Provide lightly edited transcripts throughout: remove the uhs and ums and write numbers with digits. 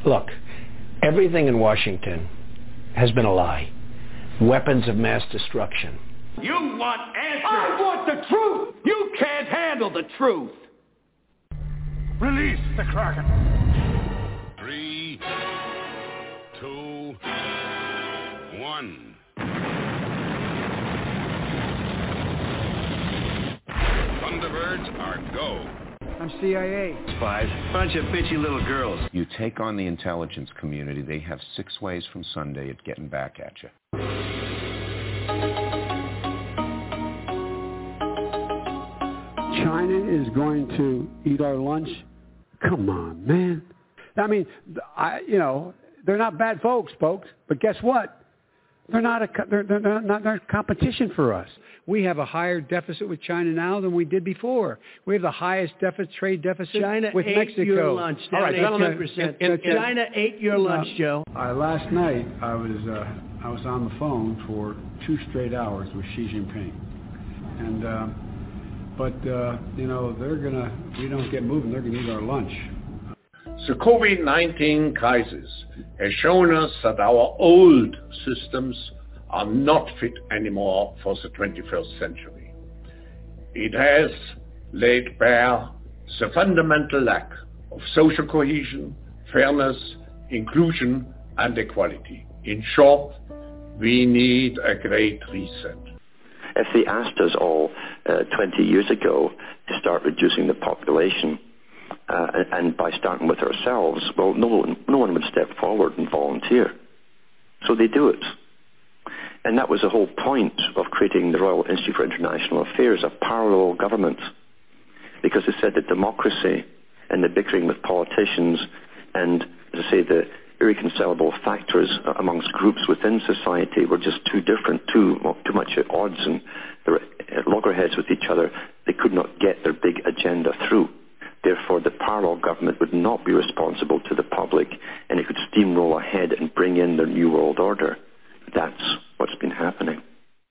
Look, everything in Washington has been a lie. Weapons of mass destruction. You want answers! I want the truth! You can't handle the truth! Release the Kraken! 3, 2, 1. Thunderbirds are go. I'm CIA. Spies. Bunch of bitchy little girls. You take on the intelligence community, they have 6 ways from Sunday at getting back at you. China is going to eat our lunch? Come on, man. I mean, they're not bad folks, but guess what? They're not competition for us. We have a higher deficit with China now than we did before. We have the highest trade deficit with Mexico. China ate your lunch. All right, gentlemen. China ate your lunch, Joe. Last night I was on the phone for 2 straight hours with Xi Jinping, and we don't get moving. They're gonna eat our lunch. The COVID-19 crisis has shown us that our old systems are not fit anymore for the 21st century. It has laid bare the fundamental lack of social cohesion, fairness, inclusion, and equality. In short, we need a great reset. If they asked us all 20 years ago to start reducing the population, and by starting with ourselves, well, no one would step forward and volunteer. So they do it. And that was the whole point of creating the Royal Institute for International Affairs, a parallel government, because they said that democracy and the bickering with politicians and, as I say, the irreconcilable factors amongst groups within society were just too different, too much at odds, and they were at loggerheads with each other. They could not get their big agenda through. Therefore, the parallel government would not be responsible to the public, and it could steamroll ahead and bring in their new world order. That's what's been happening.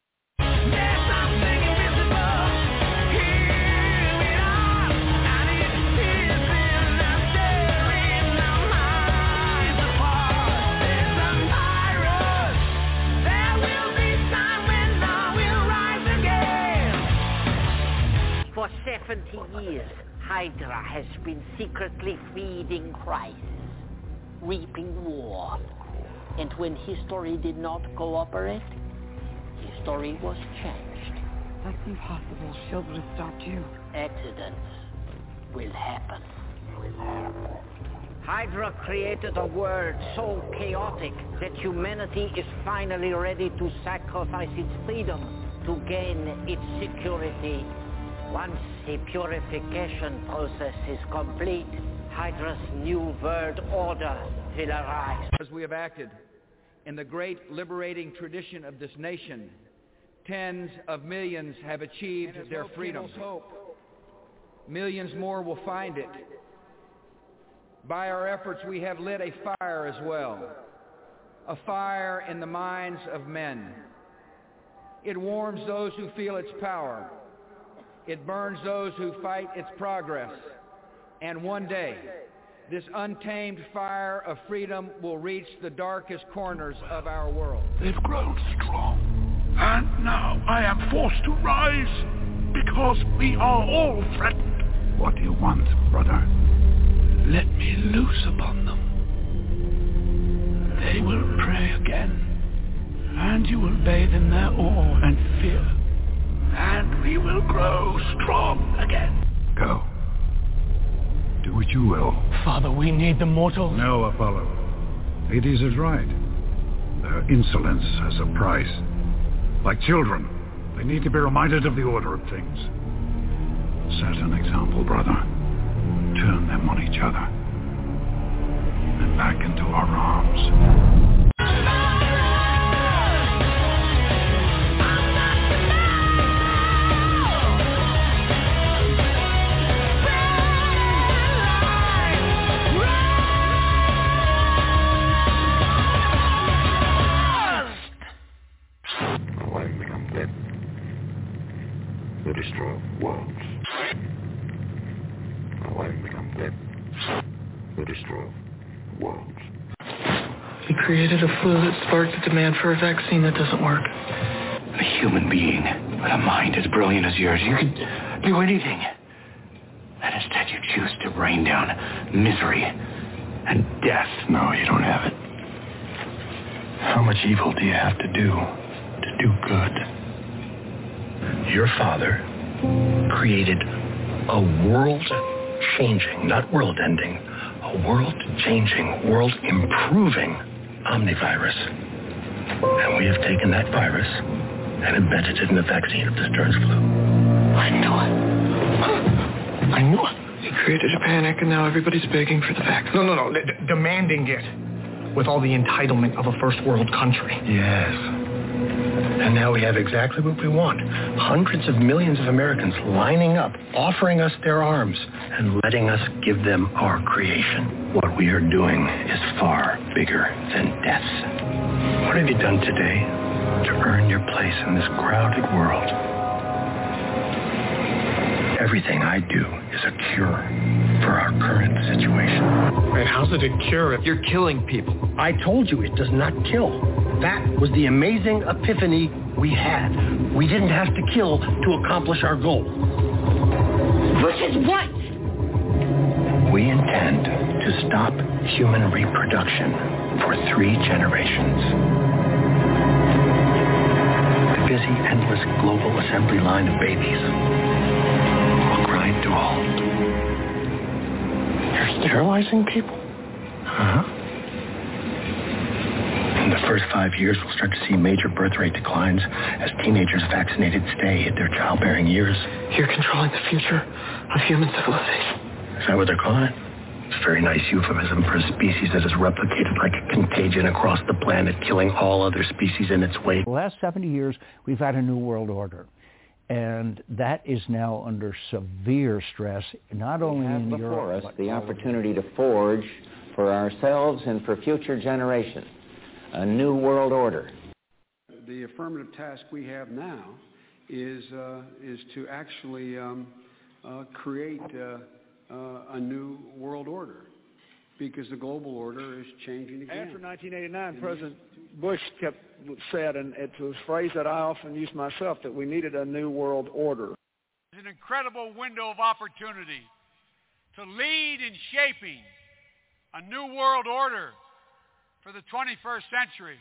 For 70 years, Hydra has been secretly feeding crisis, reaping war. And when history did not cooperate, history was changed. That's impossible. Shield would have stopped you. Accidents will happen. Hydra created a world so chaotic that humanity is finally ready to sacrifice its freedom to gain its security. Once the purification process is complete, Hydra's new world order will arise. As we have acted in the great liberating tradition of this nation, tens of millions have achieved their freedom. Millions more will find it. By our efforts, we have lit a fire as well, a fire in the minds of men. It warms those who feel its power. It burns those who fight its progress. And one day, this untamed fire of freedom will reach the darkest corners of our world. They've grown strong, and now I am forced to rise, because we are all threatened. What do you want, brother? Let me loose upon them. They will pray again, and you will bathe in their awe and fear, and we will grow strong again. Go. Do what you will. Father, we need the mortals. No, Apollo. Hades is right. Their insolence has a price. Like children, they need to be reminded of the order of things. Set an example, brother. Turn them on each other. And back into our arms. To destroy worlds. Now I become dead. To destroy worlds. created a flu that sparked the demand for a vaccine that doesn't work. A human being with a mind as brilliant as yours, you could do anything. And instead you choose to rain down misery and death. No, you don't have it. How much evil do you have to do good? Your father created a world-changing, not world-ending, a world-changing, world-improving omnivirus. And we have taken that virus and embedded it in the vaccine of the Stearns flu. I knew it. He created a panic, and now everybody's begging for the vaccine. No. Demanding it with all the entitlement of a first world country. Yes. And now we have exactly what we want. Hundreds of millions of Americans lining up, offering us their arms, and letting us give them our creation. What we are doing is far bigger than death. What have you done today to earn your place in this crowded world? Everything I do is a cure for our current situation. And how's it a cure if you're killing people? I told you it does not kill. That was the amazing epiphany we had. We didn't have to kill to accomplish our goal. Which is what? We intend to stop human reproduction for 3 generations. The busy, endless global assembly line of babies will grind to a halt. You're sterilizing people? Uh-huh. In the first 5 years, we'll start to see major birth rate declines as teenagers vaccinated stay at their childbearing years. You're controlling the future of human civilization. Is that what they're calling it? It's a very nice euphemism for a species that is replicated like a contagion across the planet, killing all other species in its wake. The last 70 years, we've had a new world order. And that is now under severe stress, not only in Europe. Before us the opportunity to forge for ourselves and for future generations a new world order. The affirmative task we have now is to actually create a new world order, because the global order is changing again. After 1989, President Bush said, and it's a phrase that I often use myself, that we needed a new world order. It's an incredible window of opportunity to lead in shaping a new world order for the 21st century.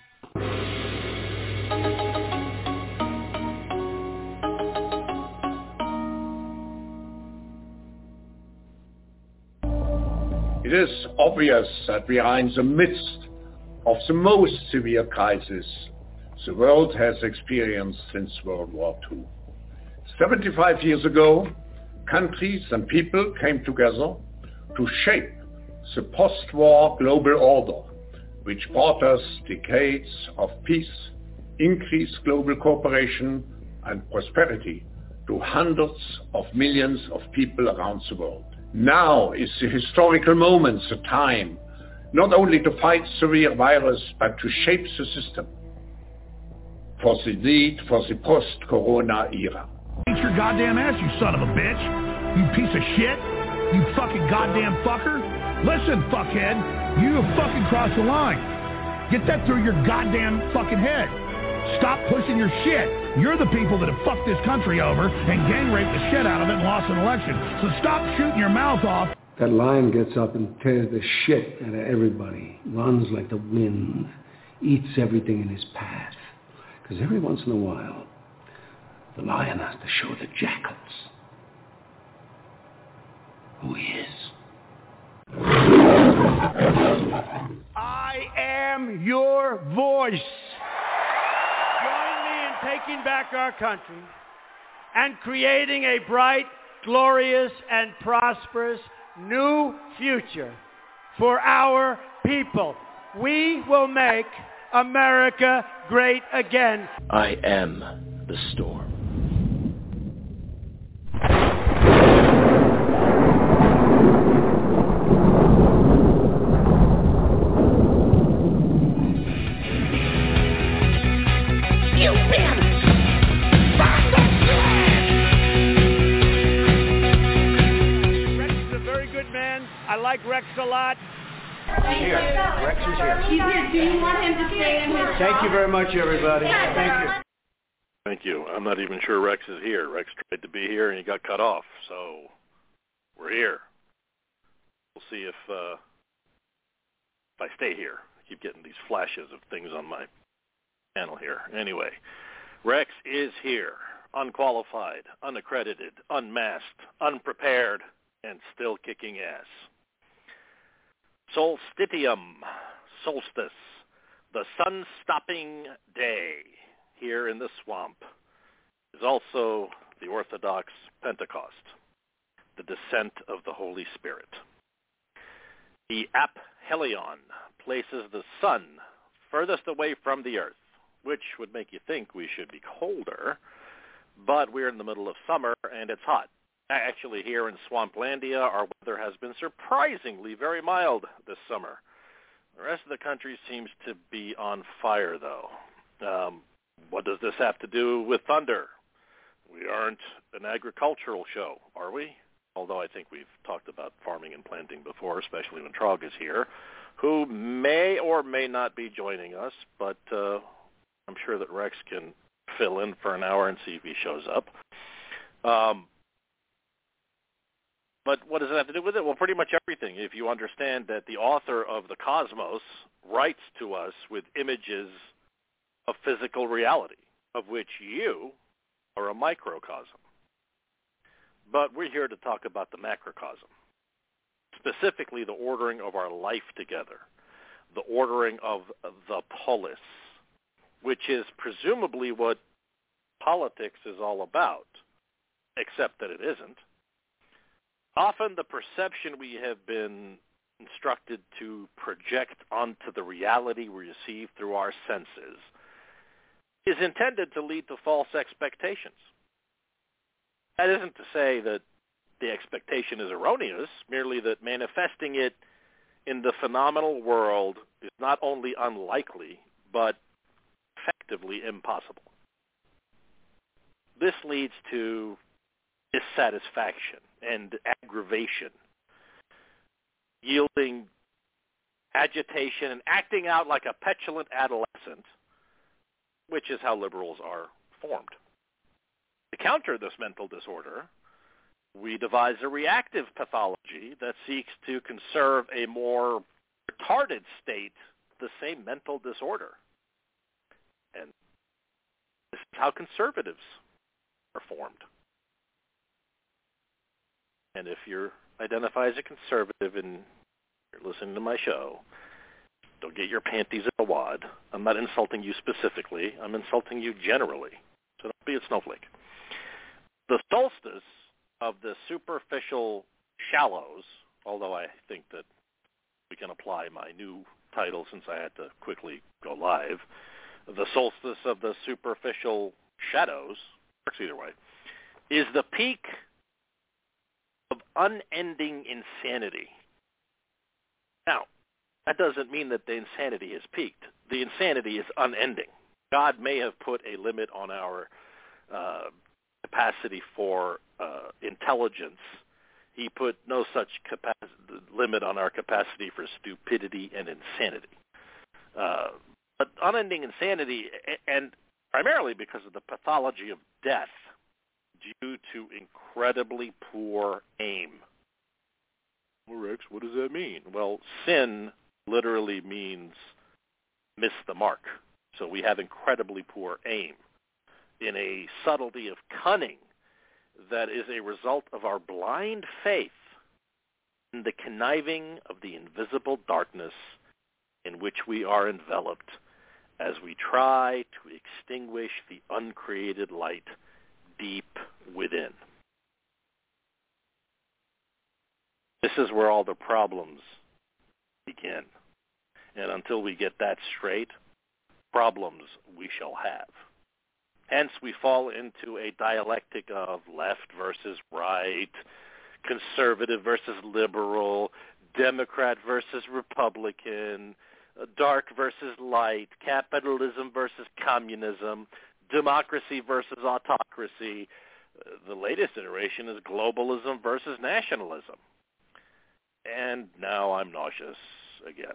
It is obvious that we are in the midst of the most severe crisis the world has experienced since World War II. 75 years ago, countries and people came together to shape the post-war global order, which brought us decades of peace, increased global cooperation, and prosperity to hundreds of millions of people around the world. Now is the historical moment, the time, not only to fight severe virus, but to shape the system for the need for the post-corona era. Eat your goddamn ass, you son of a bitch. You piece of shit. You fucking goddamn fucker. Listen, fuckhead, you have fucking crossed the line. Get that through your goddamn fucking head. Stop pushing your shit. You're the people that have fucked this country over and gang raped the shit out of it and lost an election. So stop shooting your mouth off. That lion gets up and tears the shit out of everybody, runs like the wind, eats everything in his path. Because every once in a while, the lion has to show the jackals who he is. I am your voice. Join me in taking back our country and creating a bright, glorious, and prosperous new future for our people. We will make America great again. I am the storm. You win! Rex is a very good man. I like Rex a lot. He's here. Rex is here. He's here. Do you want him to stay in his... Thank you very much, everybody. Thank you. Thank you. I'm not even sure Rex is here. Rex tried to be here and he got cut off, so we're here. We'll see if I stay here. I keep getting these flashes of things on my channel here. Anyway, Rex is here, unqualified, unaccredited, unmasked, unprepared, and still kicking ass. Solstitium, solstice, the sun-stopping day here in the swamp, is also the Orthodox Pentecost, the descent of the Holy Spirit. The aphelion places the sun furthest away from the earth, which would make you think we should be colder, but we're in the middle of summer and it's hot. Actually, here in Swamplandia, our weather has been surprisingly very mild this summer. The rest of the country seems to be on fire, though. What does this have to do with thunder? We aren't an agricultural show, are we? Although I think we've talked about farming and planting before, especially when Trog is here, who may or may not be joining us, but I'm sure that Rex can fill in for an hour and see if he shows up. But what does it have to do with it? Well, pretty much everything. If you understand that the author of the cosmos writes to us with images of physical reality, of which you are a microcosm. But we're here to talk about the macrocosm, specifically the ordering of our life together, the ordering of the polis, which is presumably what politics is all about, except that it isn't. Often the perception we have been instructed to project onto the reality we receive through our senses is intended to lead to false expectations. That isn't to say that the expectation is erroneous, merely that manifesting it in the phenomenal world is not only unlikely, but effectively impossible. This leads to dissatisfaction and aggravation, yielding agitation and acting out like a petulant adolescent, which is how liberals are formed. To counter this mental disorder, we devise a reactive pathology that seeks to conserve a more retarded state, the same mental disorder. And this is how conservatives are formed. And if you identify as a conservative and you're listening to my show, don't get your panties in a wad. I'm not insulting you specifically. I'm insulting you generally. So don't be a snowflake. The solstice of the superficial shallows, although I think that we can apply my new title since I had to quickly go live, the solstice of the superficial shadows, works either way, is the peak of unending insanity. Now, that doesn't mean that the insanity has peaked. The insanity is unending. God may have put a limit on our capacity for intelligence. He put no such limit on our capacity for stupidity and insanity. But unending insanity, and primarily because of the pathology of death, due to incredibly poor aim. Well, Rex, what does that mean? Well, sin literally means miss the mark. So we have incredibly poor aim in a subtlety of cunning that is a result of our blind faith in the conniving of the invisible darkness in which we are enveloped as we try to extinguish the uncreated light deep within. This is where all the problems begin. And until we get that straight, problems we shall have. Hence, we fall into a dialectic of left versus right, conservative versus liberal, Democrat versus Republican, dark versus light, capitalism versus communism, democracy versus autocracy. The latest iteration is globalism versus nationalism. And now I'm nauseous. again.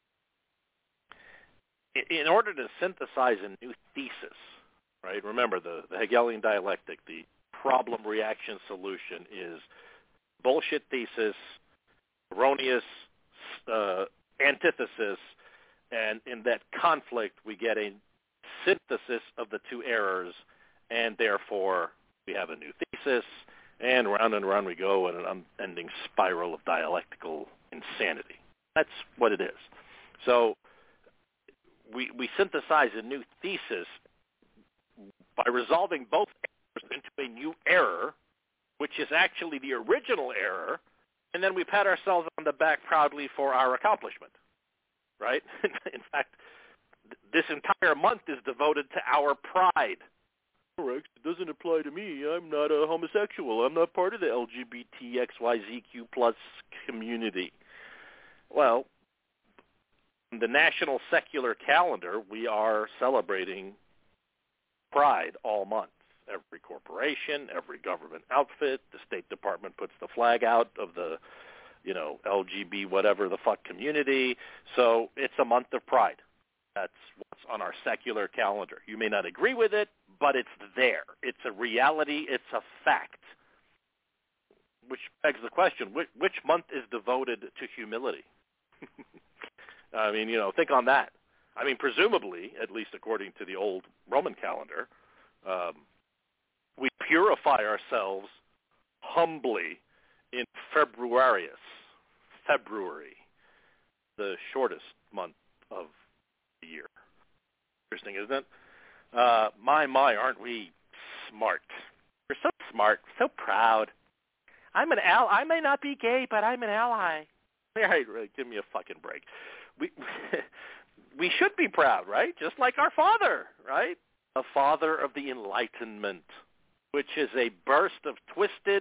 In order to synthesize a new thesis, right? Remember, the Hegelian dialectic, the problem-reaction solution is bullshit thesis, erroneous antithesis, and in that conflict we get a synthesis of the two errors, and therefore we have a new thesis, and round we go in an unending spiral of dialectical insanity. That's what it is. So we synthesize a new thesis by resolving both errors into a new error, which is actually the original error, and then we pat ourselves on the back proudly for our accomplishment, right? In fact, this entire month is devoted to our pride. Rex, it doesn't apply to me. I'm not a homosexual. I'm not part of the LGBTXYZQ plus community. Well, in the national secular calendar, we are celebrating pride all month. Every corporation, every government outfit, the State Department puts the flag out of the, LGB whatever the fuck community. So it's a month of pride. That's what's on our secular calendar. You may not agree with it, but it's there. It's a reality. It's a fact. Which begs the question, which month is devoted to humility? I mean, think on that. I mean, presumably, at least according to the old Roman calendar, we purify ourselves humbly in February, the shortest month of the year. Interesting, isn't it? My, aren't we smart? We're so smart, so proud. I'm an ally. I may not be gay, but I'm an ally. All right, give me a fucking break. We should be proud, right? Just like our father, right? A father of the Enlightenment, which is a burst of twisted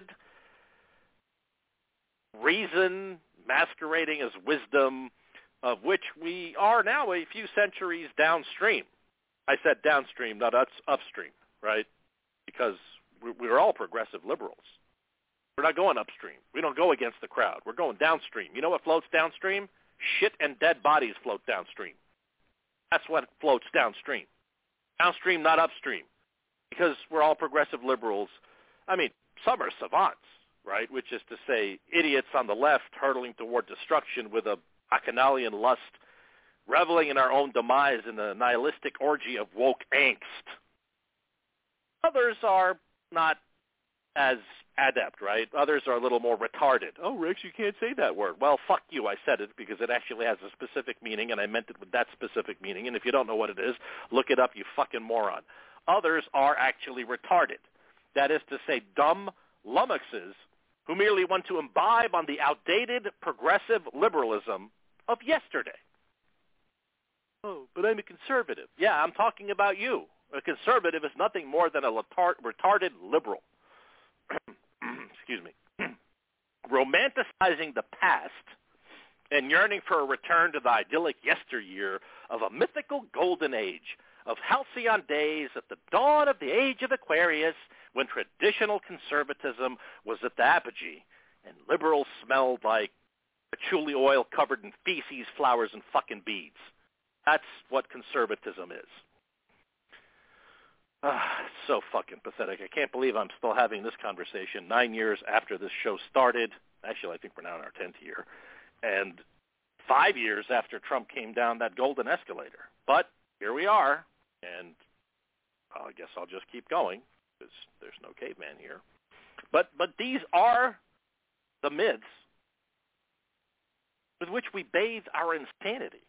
reason masquerading as wisdom, of which we are now a few centuries downstream. I said downstream, not upstream, right? Because we're all progressive liberals. We're not going upstream. We don't go against the crowd. We're going downstream. You know what floats downstream? Shit and dead bodies float downstream. That's what floats downstream. Downstream, not upstream. Because we're all progressive liberals. I mean, some are savants, right? Which is to say, idiots on the left hurtling toward destruction with a bacchanalian lust, reveling in our own demise in the nihilistic orgy of woke angst. Others are not as adept, right? Others are a little more retarded. Oh, Rex, you can't say that word. Well, fuck you, I said it because it actually has a specific meaning, and I meant it with that specific meaning, and if you don't know what it is, look it up, you fucking moron. Others are actually retarded. That is to say, dumb lummoxes who merely want to imbibe on the outdated progressive liberalism of yesterday. Oh, but I'm a conservative. Yeah, I'm talking about you. A conservative is nothing more than a retarded liberal. Excuse me. Romanticizing the past and yearning for a return to the idyllic yesteryear of a mythical golden age of halcyon days at the dawn of the age of Aquarius when traditional conservatism was at the apogee and liberals smelled like patchouli oil covered in feces, flowers, and fucking beads. That's what conservatism is. It's so fucking pathetic. I can't believe I'm still having this conversation 9 years after this show started. Actually, I think we're now in our 10th year. And 5 years after Trump came down that golden escalator. But here we are, and I guess I'll just keep going because there's no caveman here. But these are the myths with which we bathe our insanity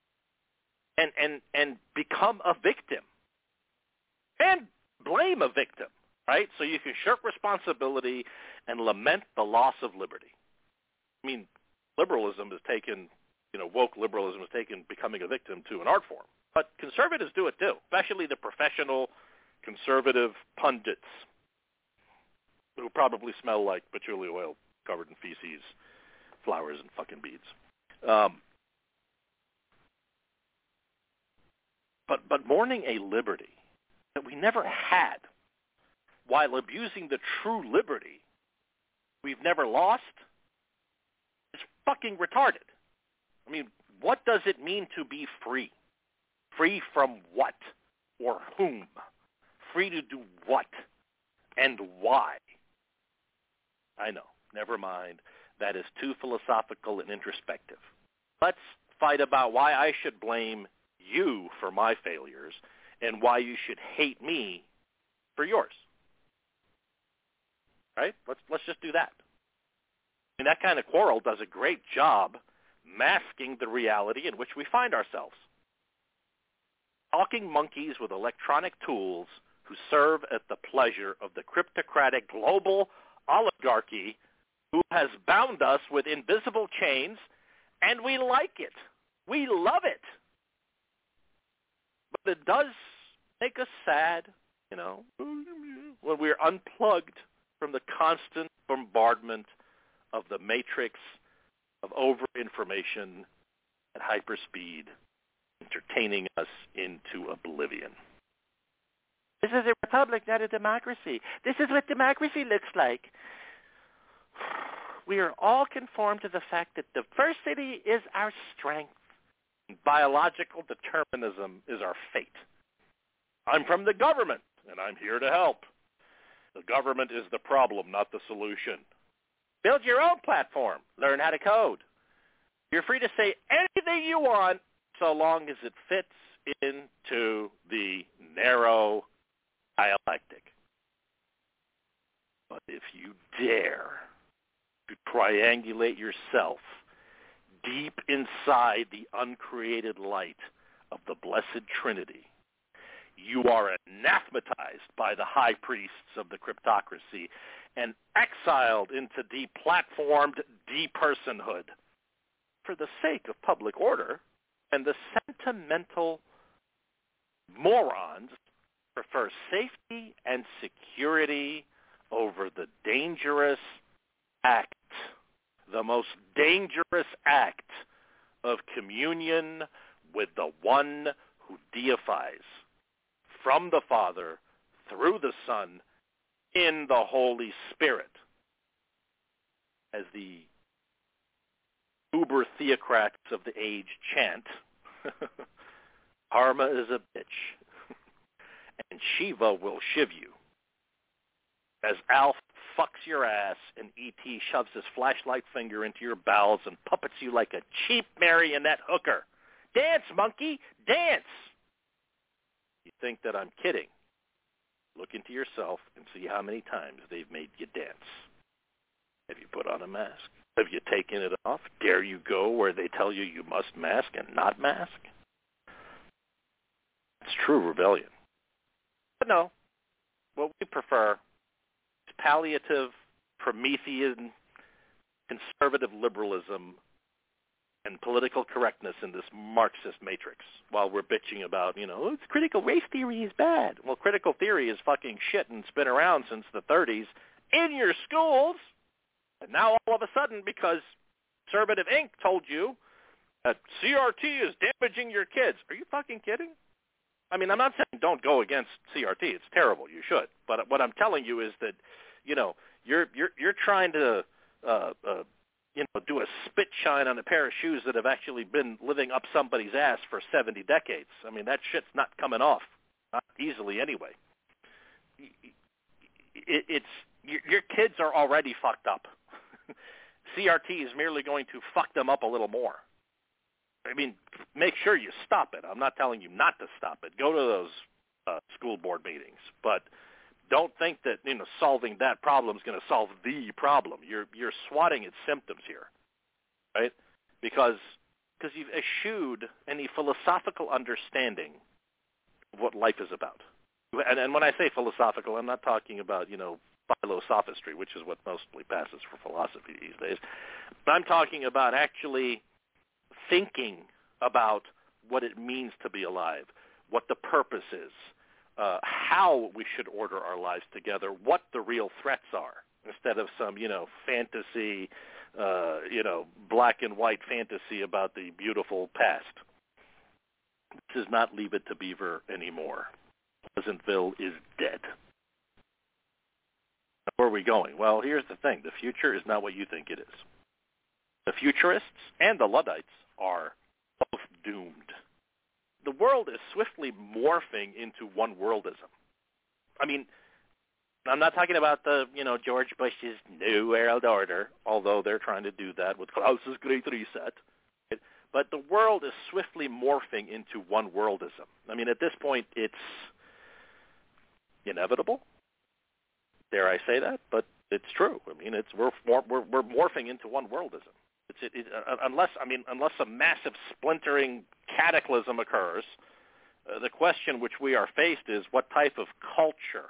and become a victim. And blame a victim, right? So you can shirk responsibility and lament the loss of liberty. I mean, liberalism has taken, woke liberalism has taken becoming a victim to an art form. But conservatives do it too, especially the professional conservative pundits who probably smell like patchouli oil covered in feces, flowers, and fucking beads. But mourning a liberty that we never had while abusing the true liberty we've never lost is fucking retarded. I mean, what does it mean to be free? Free from what or whom? Free to do what and why? I know. Never mind. That is too philosophical and introspective. Let's fight about why I should blame you for my failures and why you should hate me for yours. Right? Let's just do that. And that kind of quarrel does a great job masking the reality in which we find ourselves. Talking monkeys with electronic tools who serve at the pleasure of the cryptocratic global oligarchy who has bound us with invisible chains, and we like it. We love it. But it does make us sad, when we're unplugged from the constant bombardment of the matrix of over-information at hyperspeed, entertaining us into oblivion. This is a republic, not a democracy. This is what democracy looks like. We are all conformed to the fact that diversity is our strength. Biological determinism is our fate. I'm from the government, and I'm here to help. The government is the problem, not the solution. Build your own platform. Learn how to code. You're free to say anything you want so long as it fits into the narrow dialectic. But if you dare to triangulate yourself deep inside the uncreated light of the Blessed Trinity, you are anathematized by the high priests of the cryptocracy and exiled into deplatformed depersonhood for the sake of public order, and the sentimental morons prefer safety and security over the dangerous act, the most dangerous act of communion with the one who deifies from the Father, through the Son, in the Holy Spirit. As the uber theocrats of the age chant, karma is a bitch, and Shiva will shiv you. As Alf fucks your ass and E.T. shoves his flashlight finger into your bowels and puppets you like a cheap marionette hooker. Dance, monkey, dance! You think that I'm kidding? Look into yourself and see how many times they've made you dance. Have you put on a mask? Have you taken it off? Dare you go where they tell you must mask and not mask? It's true rebellion. But no, what we prefer is palliative, Promethean, conservative liberalism and political correctness in this Marxist matrix while we're bitching about, it's critical race theory is bad. Well, critical theory is fucking shit and it's been around since the 30s in your schools. And now all of a sudden, because Conservative Inc. told you that CRT is damaging your kids. Are you fucking kidding? I mean, I'm not saying don't go against CRT. It's terrible. You should. But what I'm telling you is that, you're trying to do a spit shine on a pair of shoes that have actually been living up somebody's ass for 70 decades. I mean, that shit's not coming off, not easily anyway. Your kids are already fucked up. CRT is merely going to fuck them up a little more. I mean, make sure you stop it. I'm not telling you not to stop it. Go to those school board meetings, but don't think that solving that problem is going to solve the problem. You're swatting at symptoms here, right? Because you've eschewed any philosophical understanding of what life is about. And when I say philosophical, I'm not talking about philosophistry, which is what mostly passes for philosophy these days. I'm talking about actually thinking about what it means to be alive, what the purpose is, how we should order our lives together, what the real threats are, instead of some, fantasy, black and white fantasy about the beautiful past. This is not Leave It to Beaver anymore. Pleasantville is dead. Where are we going? Well, here's the thing. The future is not what you think it is. The futurists and the Luddites are both doomed. The world is swiftly morphing into one-worldism. I mean, I'm not talking about the, George Bush's New World Order, although they're trying to do that with Klaus's Great Reset. But the world is swiftly morphing into one-worldism. I mean, at this point, it's inevitable. Dare I say that? But it's true. I mean, we're morphing into one-worldism. Unless a massive splintering cataclysm occurs, the question which we are faced is what type of culture,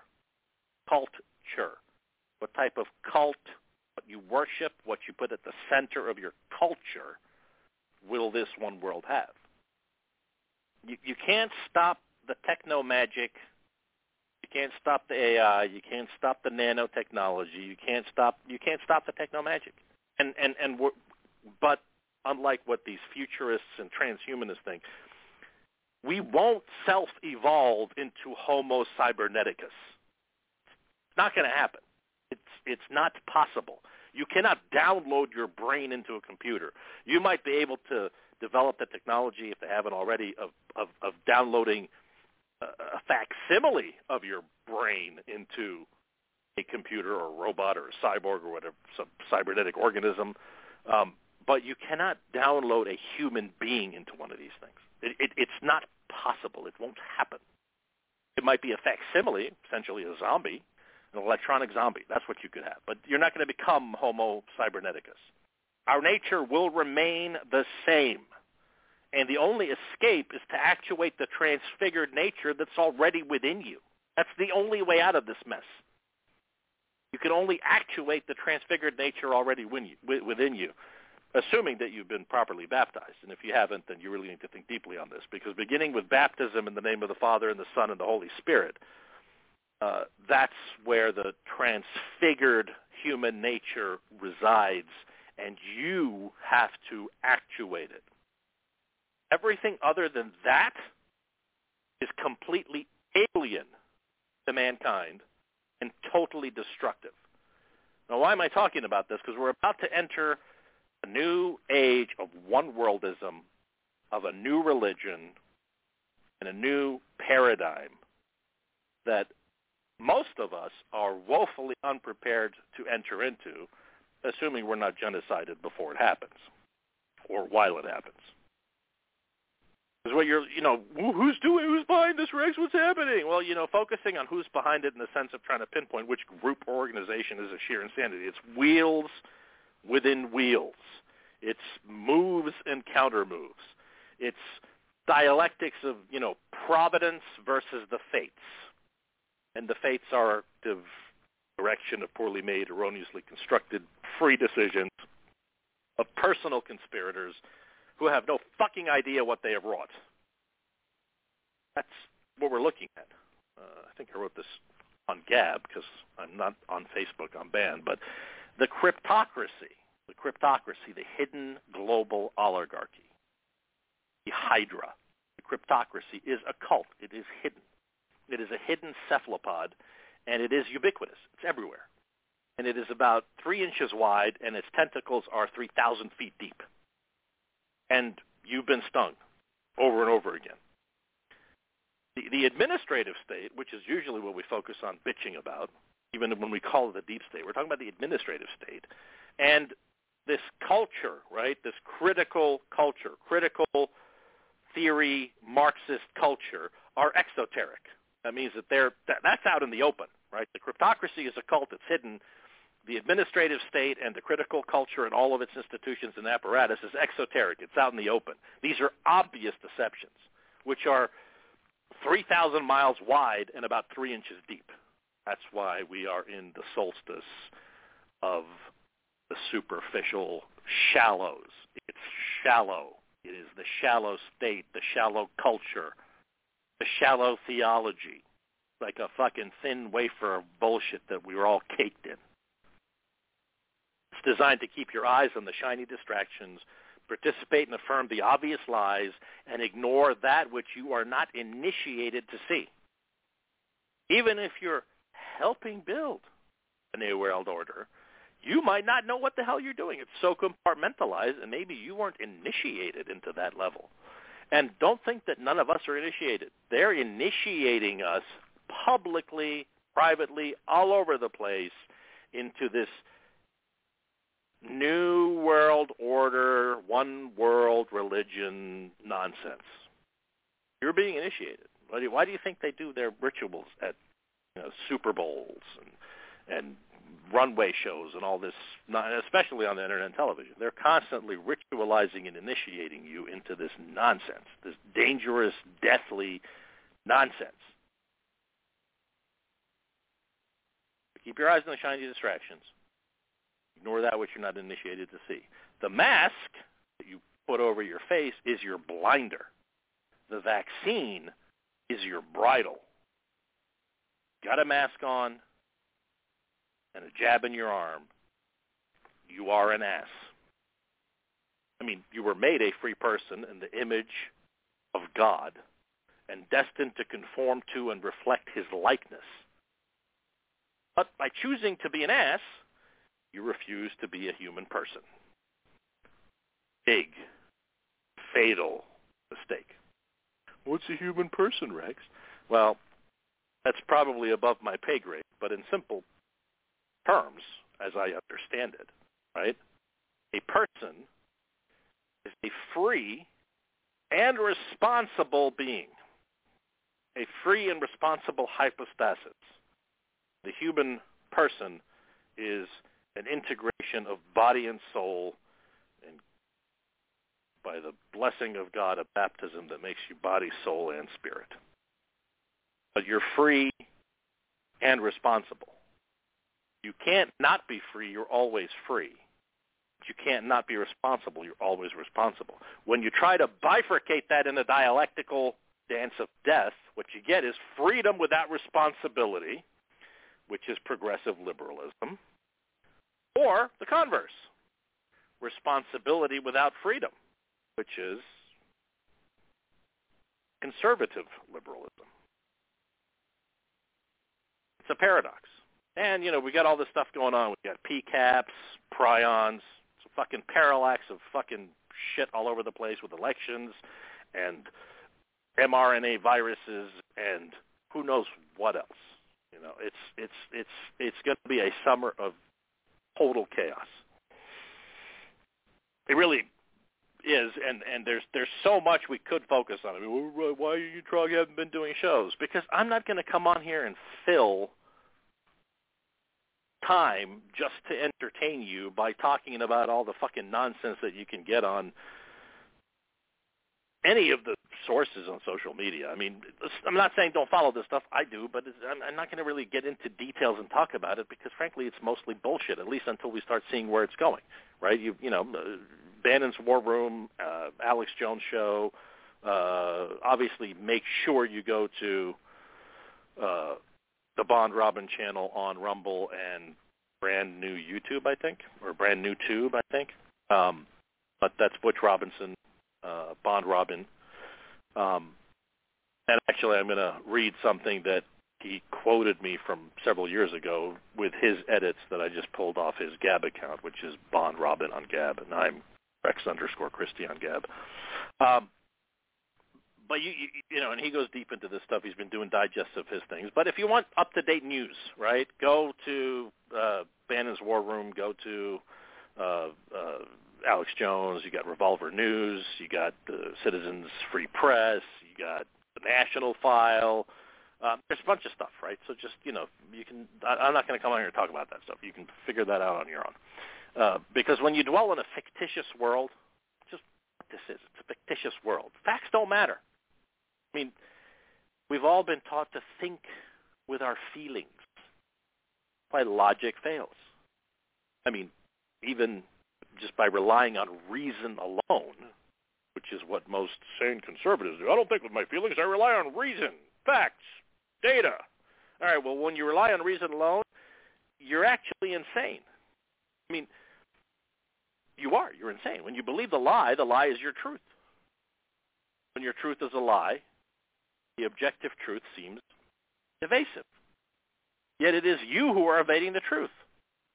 what type of cult, what you worship, what you put at the center of your culture, will this one world have? You can't stop the techno magic. You can't stop the AI. You can't stop the nanotechnology. You can't stop the techno magic. But unlike what these futurists and transhumanists think, we won't self-evolve into Homo cyberneticus. It's not going to happen. It's not possible. You cannot download your brain into a computer. You might be able to develop the technology, if they haven't already, of downloading a facsimile of your brain into a computer or a robot or a cyborg or whatever, some cybernetic organism. But you cannot download a human being into one of these things. It's not possible. It won't happen. It might be a facsimile, essentially a zombie, an electronic zombie. That's what you could have. But you're not going to become Homo cyberneticus. Our nature will remain the same. And the only escape is to actuate the transfigured nature that's already within you. That's the only way out of this mess. You can only actuate the transfigured nature already within you, assuming that you've been properly baptized. And if you haven't, then you really need to think deeply on this, because beginning with baptism in the name of the Father and the Son and the Holy Spirit, that's where the transfigured human nature resides, and you have to actuate it. Everything other than that is completely alien to mankind and totally destructive. Now, why am I talking about this? Because we're about to enter a new age of one-worldism, of a new religion, and a new paradigm that most of us are woefully unprepared to enter into, assuming we're not genocided before it happens or while it happens. Because what who's behind this, Rex? What's happening? Well, focusing on who's behind it in the sense of trying to pinpoint which group or organization is a sheer insanity. It's wheels within wheels. It's moves and counter moves. It's dialectics of, providence versus the fates. And the fates are the direction of poorly made, erroneously constructed, free decisions of personal conspirators who have no fucking idea what they have wrought. That's what we're looking at. I think I wrote this on Gab because I'm not on Facebook, I'm banned. But the cryptocracy, the hidden global oligarchy, the Hydra, the cryptocracy is a cult. It is hidden. It is a hidden cephalopod, and it is ubiquitous. It's everywhere. And it is about 3 inches wide, and its tentacles are 3,000 feet deep. And you've been stung over and over again. The administrative state, which is usually what we focus on bitching about, even when we call it the deep state, we're talking about the administrative state. And this culture, right, this critical culture, critical theory, Marxist culture, are exoteric. That means that that's out in the open, right? The cryptocracy is a cult that's hidden. The administrative state and the critical culture and all of its institutions and apparatus is exoteric. It's out in the open. These are obvious deceptions, which are 3,000 miles wide and about 3 inches deep. That's why we are in the solstice of the superficial shallows. It's shallow. It is the shallow state, the shallow culture, the shallow theology, like a fucking thin wafer of bullshit that we were all caked in. It's designed to keep your eyes on the shiny distractions, participate and affirm the obvious lies, and ignore that which you are not initiated to see. Even if you're helping build a new world order, You might not know what the hell you're doing. It's so compartmentalized, and maybe you weren't initiated into that level. And don't think that none of us are initiated. They're initiating us publicly, privately, all over the place into this new world order, one world religion nonsense. You're being initiated. Why do you think they do their rituals at Super Bowls and runway shows and all this, especially on the internet and television? They're constantly ritualizing and initiating you into this nonsense, this dangerous, deathly nonsense. Keep your eyes on the shiny distractions. Ignore that which you're not initiated to see. The mask that you put over your face is your blinder. The vaccine is your bridle. Got a mask on and a jab in your arm, you are an ass. I mean, you were made a free person in the image of God and destined to conform to and reflect his likeness. But by choosing to be an ass, you refuse to be a human person. Big, fatal mistake. What's a human person, Rex? Well, that's probably above my pay grade, but in simple terms, as I understand it, right? A person is a free and responsible being, a free and responsible hypostasis. The human person is an integration of body and soul, and by the blessing of God, a baptism that makes you body, soul, and spirit. But you're free and responsible. You can't not be free, you're always free. But you can't not be responsible, you're always responsible. When you try to bifurcate that in a dialectical dance of death, what you get is freedom without responsibility, which is progressive liberalism, or the converse, responsibility without freedom, which is conservative liberalism. It's a paradox. And, we got all this stuff going on. We got PCAPs, prions, it's a fucking parallax of fucking shit all over the place with elections and mRNA viruses and who knows what else. It's going to be a summer of total chaos. It really is, and there's so much we could focus on. I mean, why you haven't been doing shows? Because I'm not going to come on here and fill time just to entertain you by talking about all the fucking nonsense that you can get on any of the sources on social media. I mean, I'm not saying don't follow this stuff. I do, but I'm not going to really get into details and talk about it because, frankly, it's mostly bullshit, at least until we start seeing where it's going, right? Bannon's War Room, Alex Jones Show. Obviously, make sure you go to the Bond Robin channel on Rumble and brand new YouTube, I think, or brand new Tube, I think. But that's Butch Robinson, Bond Robin. And actually, I'm going to read something that he quoted me from several years ago with his edits that I just pulled off his Gab account, which is Bond Robin on Gab, and I'm Rex_Christie on Gab. But and he goes deep into this stuff. He's been doing digests of his things. But if you want up-to-date news, right, go to Bannon's War Room, go to Alex Jones, you got Revolver News, you got the Citizens Free Press, you got the National File. There's a bunch of stuff, right? So just, you can, I'm not going to come on here and talk about that stuff. You can figure that out on your own. Because when you dwell in a fictitious world, just what this is, it's a fictitious world. Facts don't matter. I mean, we've all been taught to think with our feelings. That's why logic fails. I mean, even just by relying on reason alone, which is what most sane conservatives do. I don't think with my feelings. I rely on reason, facts, data. All right, well, when you rely on reason alone, you're actually insane. I mean, you're insane. When you believe the lie is your truth. When your truth is a lie, the objective truth seems evasive. Yet it is you who are evading the truth.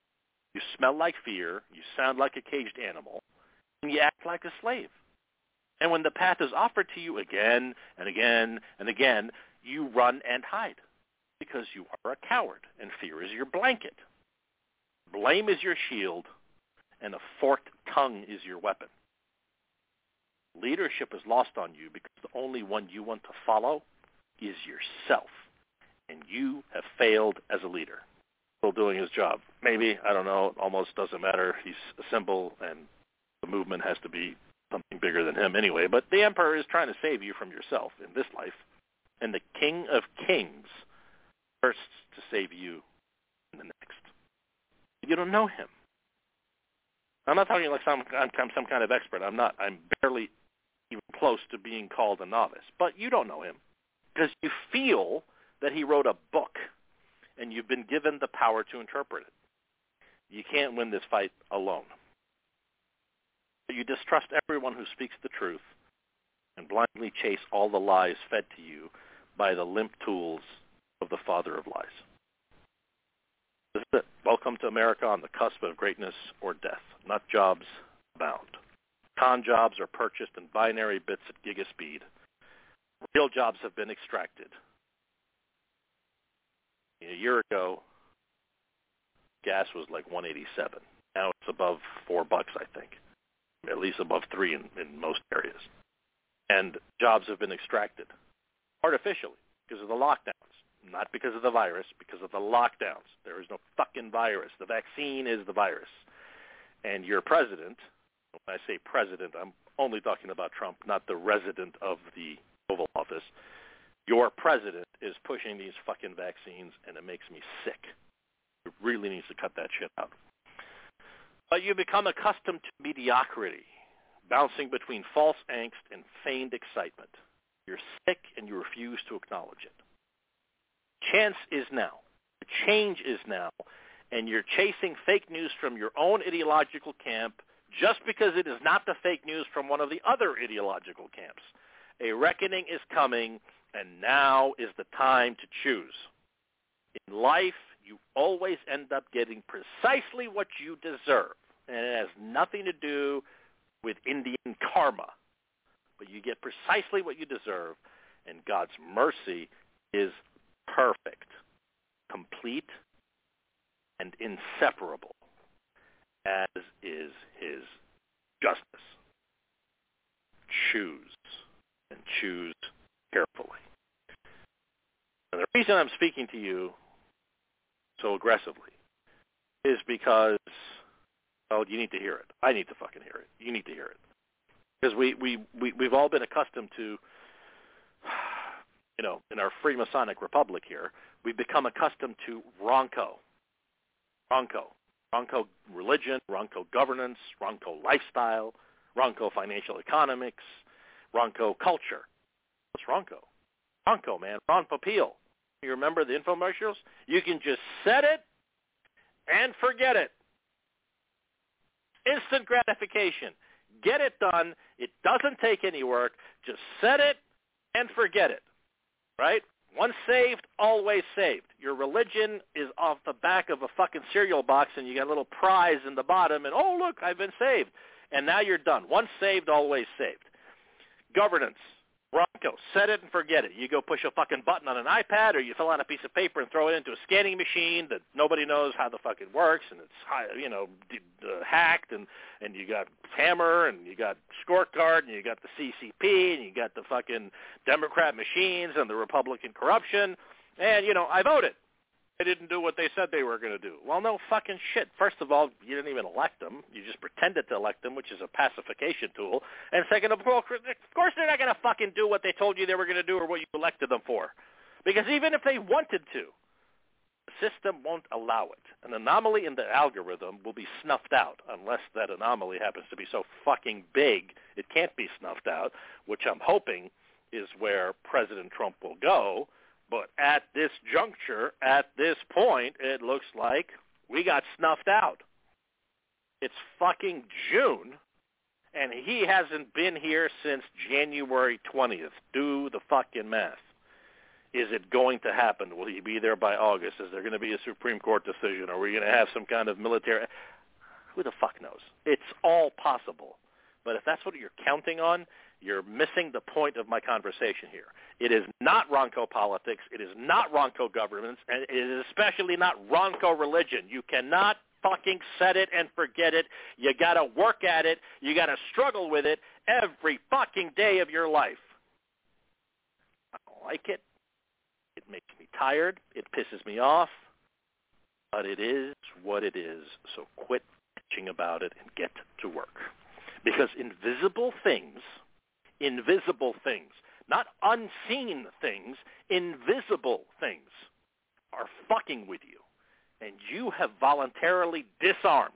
You smell like fear, you sound like a caged animal, and you act like a slave. And when the path is offered to you again and again and again, you run and hide because you are a coward, and fear is your blanket. Blame is your shield, and a forked tongue is your weapon. Leadership is lost on you because the only one you want to follow is yourself, and you have failed as a leader. Still doing his job. Maybe, I don't know, it almost doesn't matter. He's a symbol, and the movement has to be something bigger than him anyway. But the emperor is trying to save you from yourself in this life, and the King of Kings thirsts to save you in the next. You don't know him. I'm not talking like I'm some kind of expert. I'm not. I'm barely even close to being called a novice. But you don't know him because you feel that he wrote a book, and you've been given the power to interpret it. You can't win this fight alone. But you distrust everyone who speaks the truth and blindly chase all the lies fed to you by the limp tools of the father of lies. This is it. Welcome to America on the cusp of greatness or death. Nut jobs abound. Con jobs are purchased in binary bits at gigaspeed. Real jobs have been extracted. A year ago, gas was like $1.87. Now it's above $4, I think. At least above $3 in most areas. And jobs have been extracted artificially because of the lockdowns. Not because of the virus, because of the lockdowns. There is no fucking virus. The vaccine is the virus. And your president, when I say president, I'm only talking about Trump, not the resident of the Oval Office. Your president is pushing these fucking vaccines, and it makes me sick. It really needs to cut that shit out. But you become accustomed to mediocrity, bouncing between false angst and feigned excitement. You're sick, and you refuse to acknowledge it. Chance is now. The change is now. And you're chasing fake news from your own ideological camp just because it is not the fake news from one of the other ideological camps. A reckoning is coming, and now is the time to choose. In life, you always end up getting precisely what you deserve. And it has nothing to do with Indian karma. But you get precisely what you deserve, and God's mercy is perfect, complete, and inseparable, as is his justice. Choose, and choose carefully. And the reason I'm speaking to you so aggressively is because, well, you need to hear it. I need to fucking hear it. You need to hear it. Because we've all been accustomed to, you know, in our Freemasonic Republic here, we've become accustomed to Ronco religion, Ronco governance, Ronco lifestyle, Ronco financial economics, Ronco culture. What's Ronco? Ronco, man, Ron Popeil. You remember the infomercials? You can just set it and forget it. Instant gratification. Get it done. It doesn't take any work. Just set it and forget it. Right? Once saved, always saved. Your religion is off the back of a fucking cereal box, and you got a little prize in the bottom, and, oh, look, I've been saved. And now you're done. Once saved, always saved. Governance. Ronco. Set it and forget it. You go push a fucking button on an iPad, or you fill out a piece of paper and throw it into a scanning machine that nobody knows how the fuck it works, and it's, you know, hacked, and you got Hammer, and you got Scorecard, and you got the CCP, and you got the fucking Democrat machines and the Republican corruption, and, you know, I voted. They didn't do what they said they were going to do. Well, no fucking shit. First of all, you didn't even elect them. You just pretended to elect them, which is a pacification tool. And second of all, of course they're not going to fucking do what they told you they were going to do or what you elected them for. Because even if they wanted to, the system won't allow it. An anomaly in the algorithm will be snuffed out unless that anomaly happens to be so fucking big it can't be snuffed out, which I'm hoping is where President Trump will go. But at this juncture, at this point, it looks like we got snuffed out. It's fucking June, and he hasn't been here since January 20th. Do the fucking math. Is it going to happen? Will he be there by August? Is there going to be a Supreme Court decision? Are we going to have some kind of military? Who the fuck knows? It's all possible. But if that's what you're counting on, you're missing the point of my conversation here. It is not Ronco politics. It is not Ronco governments. And it is especially not Ronco religion. You cannot fucking set it and forget it. You got to work at it. You got to struggle with it every fucking day of your life. I don't like it. It makes me tired. It pisses me off. But it is what it is. So quit bitching about it and get to work. Because invisible things, not unseen things, invisible things are fucking with you. And you have voluntarily disarmed.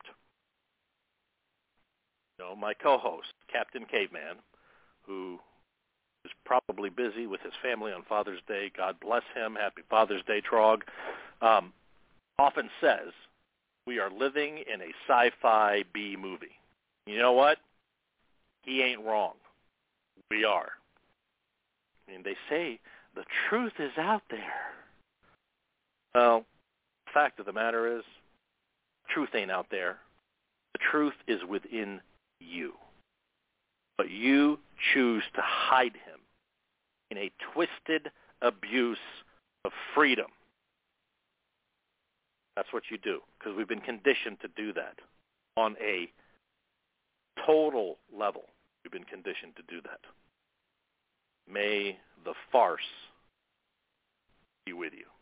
You know, my co-host, Captain Caveman, who is probably busy with his family on Father's Day. God bless him. Happy Father's Day, Trog. Often says, we are living in a sci-fi B movie. You know what? He ain't wrong. We are. I mean, they say the truth is out there. Well, the fact of the matter is, truth ain't out there. The truth is within you. But you choose to hide him in a twisted abuse of freedom. That's what you do, because we've been conditioned to do that on a total level. We've been conditioned to do that. May the farce be with you.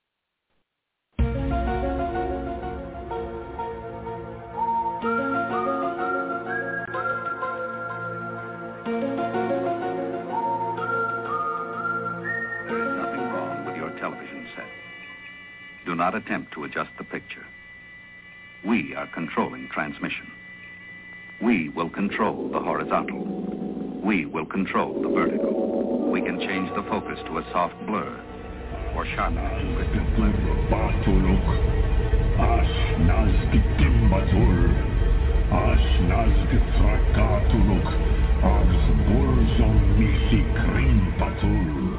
Do not attempt to adjust the picture. We are controlling transmission. We will control the horizontal. We will control the vertical. We can change the focus to a soft blur or sharpen it to crystal clear.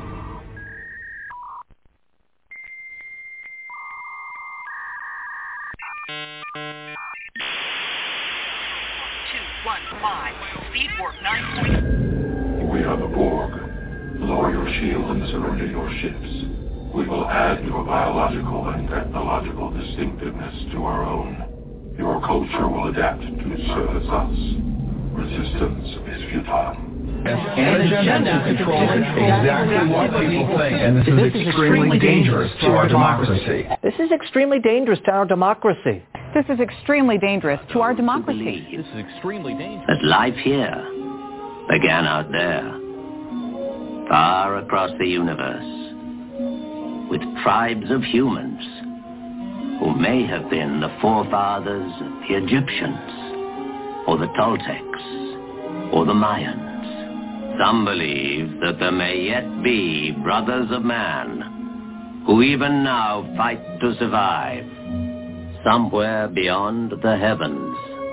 Speed warp 9. We are the Borg. Lower your shield and surrender your ships. We will add your biological and technological distinctiveness to our own. Your culture will adapt to service us. Resistance is futile. And agenda to control exactly what people think. And this is extremely dangerous to our democracy. This is extremely dangerous to our democracy. This is extremely dangerous to our democracy. This is extremely dangerous. But life here began out there, far across the universe, with tribes of humans who may have been the forefathers of the Egyptians, or the Toltecs, or the Mayans. Some believe that there may yet be brothers of man who even now fight to survive somewhere beyond the heavens.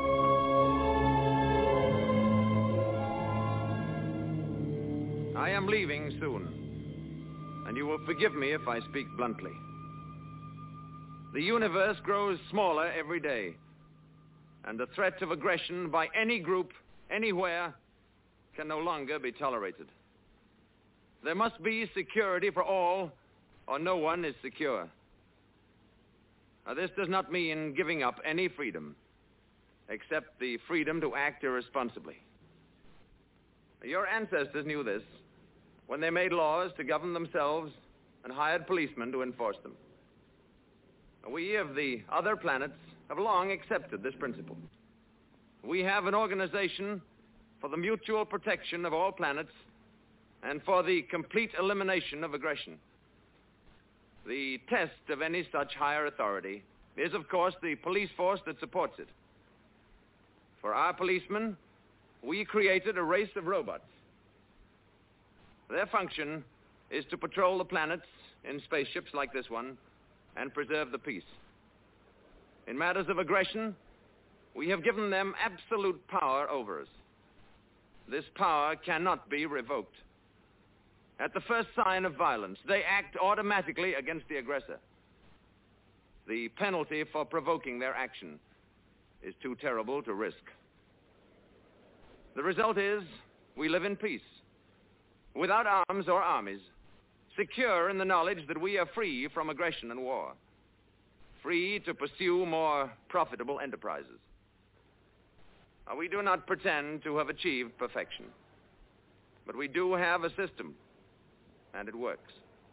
I am leaving soon, and you will forgive me if I speak bluntly. The universe grows smaller every day, and the threat of aggression by any group, anywhere, can no longer be tolerated. There must be security for all, or no one is secure. Now, this does not mean giving up any freedom, except the freedom to act irresponsibly. Your ancestors knew this when they made laws to govern themselves and hired policemen to enforce them. We of the other planets have long accepted this principle. We have an organization for the mutual protection of all planets and for the complete elimination of aggression. The test of any such higher authority is, of course, the police force that supports it. For our policemen, we created a race of robots. Their function is to patrol the planets in spaceships like this one and preserve the peace. In matters of aggression, we have given them absolute power over us. This power cannot be revoked. At the first sign of violence, they act automatically against the aggressor. The penalty for provoking their action is too terrible to risk. The result is we live in peace, without arms or armies, secure in the knowledge that we are free from aggression and war, free to pursue more profitable enterprises. We do not pretend to have achieved perfection, but we do have a system, and it works.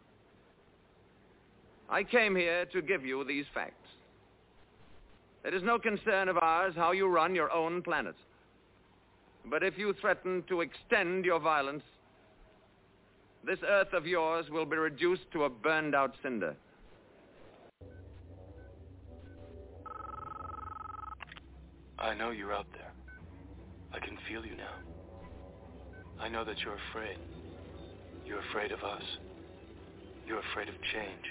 I came here to give you these facts. It is no concern of ours how you run your own planet. But if you threaten to extend your violence, this Earth of yours will be reduced to a burned-out cinder. I know you're out there. I can feel you now. I know that you're afraid. You're afraid of us. You're afraid of change.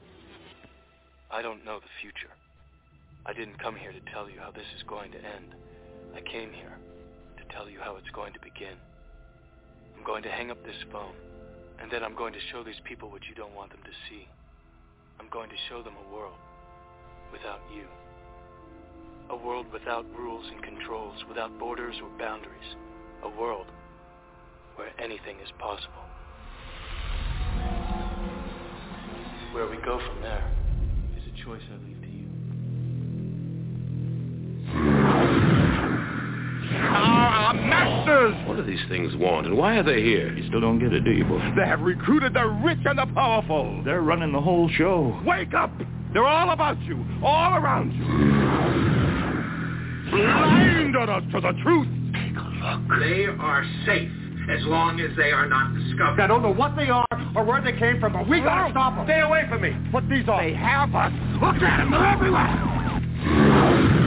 I don't know the future. I didn't come here to tell you how this is going to end. I came here to tell you how it's going to begin. I'm going to hang up this phone, and then I'm going to show these people what you don't want them to see. I'm going to show them a world without you. A world without rules and controls, without borders or boundaries. A world where anything is possible. Where we go from there is a choice I leave to you. Our masters! What do these things want, and why are they here? You still don't get it, do you, boy? They have recruited the rich and the powerful. They're running the whole show. Wake up! They're all about you, all around you. Blinded us to the truth. Take a look. They are safe as long as they are not discovered. I don't know what they are or where they came from, but we gotta stop them. Stay away from me. What these are? They have us. Look at them. They're everywhere.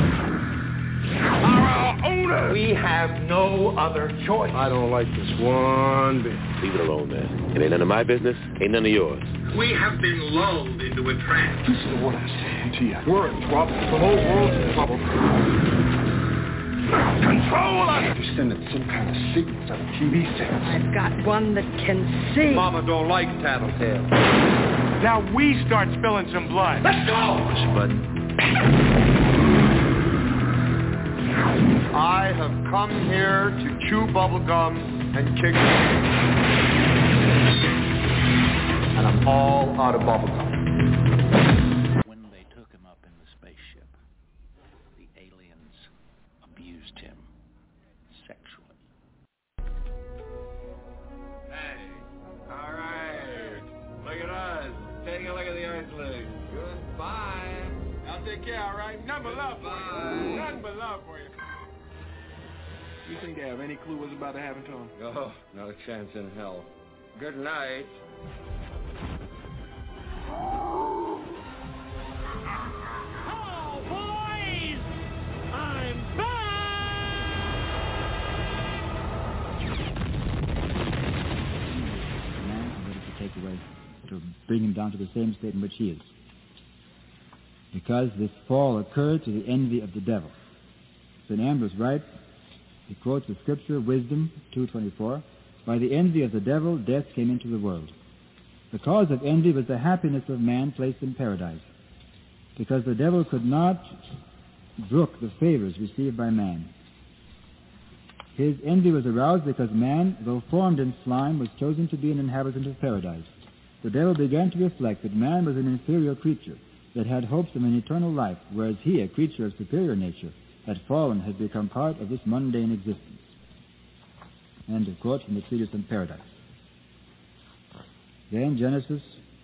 Our owners. We have no other choice. I don't like this one bit. Leave it alone, man. It ain't none of my business. Ain't none of yours. We have been lulled into a trance. Listen to what I'm saying to you. We're in trouble. The whole world's in trouble. Control us! You're sending some kind of signals out of TV sets. I've got one that can see. Mama don't like tattletales. Now we start spilling some blood. Let's go! Push a button. I have come here to chew bubblegum and kick. And I'm all out of bubblegum. When they took him up in the spaceship, the aliens abused him sexually. Hey, all right. Look at us. Taking a look at the Earthlings. Goodbye. I'll take care, all right? Nothing but love for you. Nothing but love for you. You think they have any clue what's about to happen to them? Oh, not a chance in hell. Good night. Hello, boys! I'm Man ready to take away, to bring him down to the same state in which he is. Because this fall occurred to the envy of the devil. St. Ambrose writes, he quotes the scripture, Wisdom 2:24, by the envy of the devil, death came into the world. The cause of envy was the happiness of man placed in paradise, because the devil could not brook the favors received by man. His envy was aroused because man, though formed in slime, was chosen to be an inhabitant of paradise. The devil began to reflect that man was an inferior creature that had hopes of an eternal life, whereas he, a creature of superior nature, had fallen, had become part of this mundane existence. End of quote from the Treatise on Paradise. Then Genesis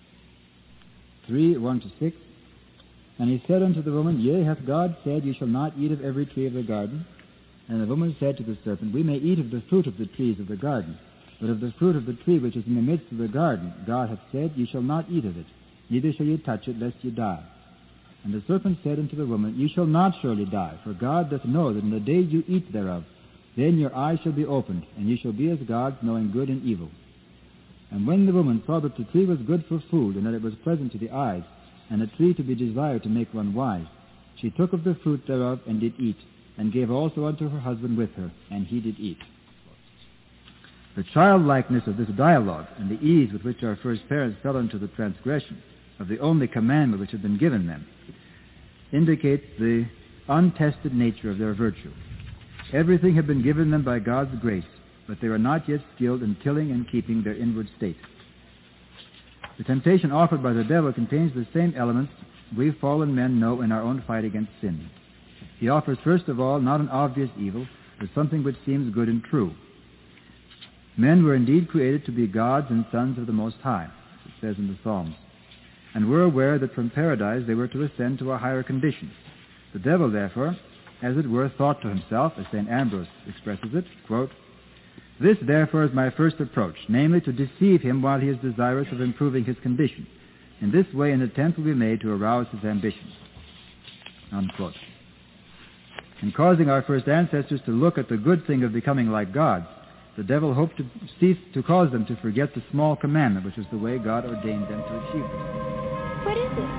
3:1-6. And he said unto the woman, Yea, hath God said, Ye shall not eat of every tree of the garden? And the woman said to the serpent, We may eat of the fruit of the trees of the garden, but of the fruit of the tree which is in the midst of the garden, God hath said, Ye shall not eat of it, neither shall ye touch it, lest ye die. And the serpent said unto the woman, Ye shall not surely die, for God doth know that in the day you eat thereof, then your eyes shall be opened, and ye shall be as gods, knowing good and evil. And when the woman saw that the tree was good for food, and that it was pleasant to the eyes, and a tree to be desired to make one wise, she took of the fruit thereof, and did eat, and gave also unto her husband with her, and he did eat. The childlikeness of this dialogue and the ease with which our first parents fell into the transgression of the only commandment which had been given them indicates the untested nature of their virtue. Everything had been given them by God's grace, but they were not yet skilled in tilling and keeping their inward state. The temptation offered by the devil contains the same elements we fallen men know in our own fight against sin. He offers, first of all, not an obvious evil, but something which seems good and true. Men were indeed created to be gods and sons of the Most High, as it says in the Psalms, and were aware that from paradise they were to ascend to a higher condition. The devil, therefore, as it were, thought to himself, as St. Ambrose expresses it, quote, "This, therefore, is my first approach, namely to deceive him while he is desirous of improving his condition. In this way an attempt will be made to arouse his ambitions." Unquote. In causing our first ancestors to look at the good thing of becoming like God, the devil hoped to cause them to forget the small commandment, which was the way God ordained them to achieve this. What is it?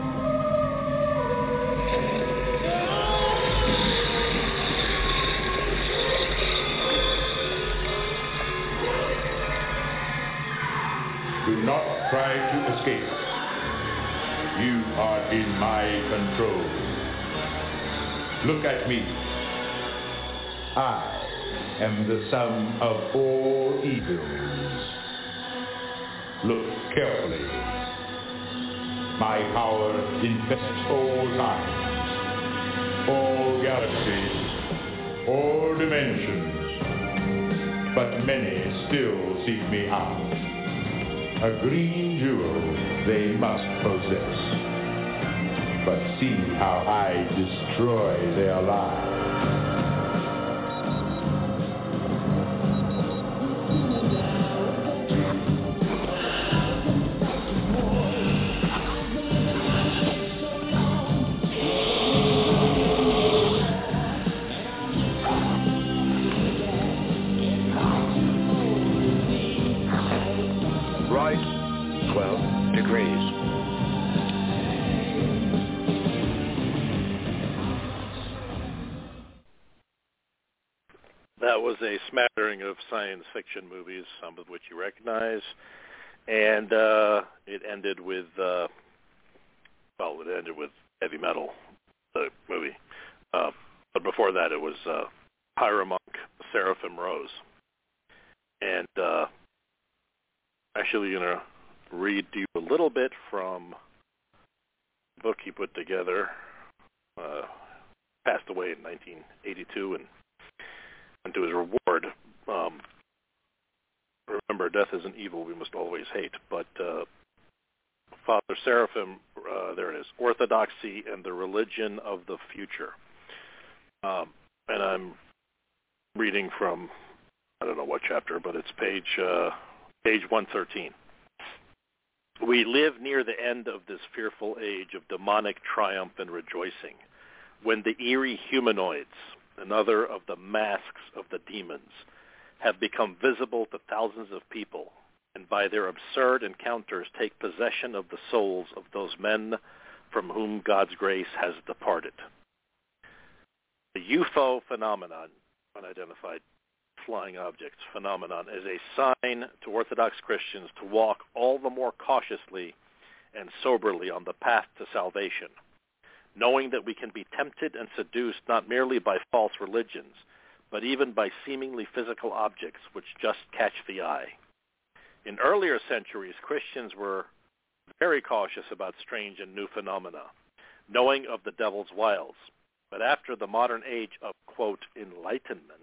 Do not try to escape. You are in my control. Look at me. I am the sum of all evils. Look carefully. My power infests all time, all galaxies, all dimensions. But many still seek me out. A green jewel they must possess. But see how I destroy their lives. Right, 12 degrees. That was a smattering of science fiction movies, some of which you recognize, and it ended with Heavy Metal, the movie. But before that, it was Pyromonk, Seraphim Rose. And actually, going to read to you a little bit from a book he put together. Passed away in 1982 and went to his reward. Remember, death isn't evil we must always hate. But Father Seraphim, there it is, Orthodoxy and the Religion of the Future. And I'm reading from, I don't know what chapter, but it's page 113. We live near the end of this fearful age of demonic triumph and rejoicing, when the eerie humanoids, another of the masks of the demons, have become visible to thousands of people, and by their absurd encounters take possession of the souls of those men from whom God's grace has departed. The UFO phenomenon, unidentified flying objects phenomenon, is a sign to Orthodox Christians to walk all the more cautiously and soberly on the path to salvation, knowing that we can be tempted and seduced not merely by false religions, but even by seemingly physical objects which just catch the eye. In earlier centuries, Christians were very cautious about strange and new phenomena, knowing of the devil's wiles. But after the modern age of, quote, enlightenment,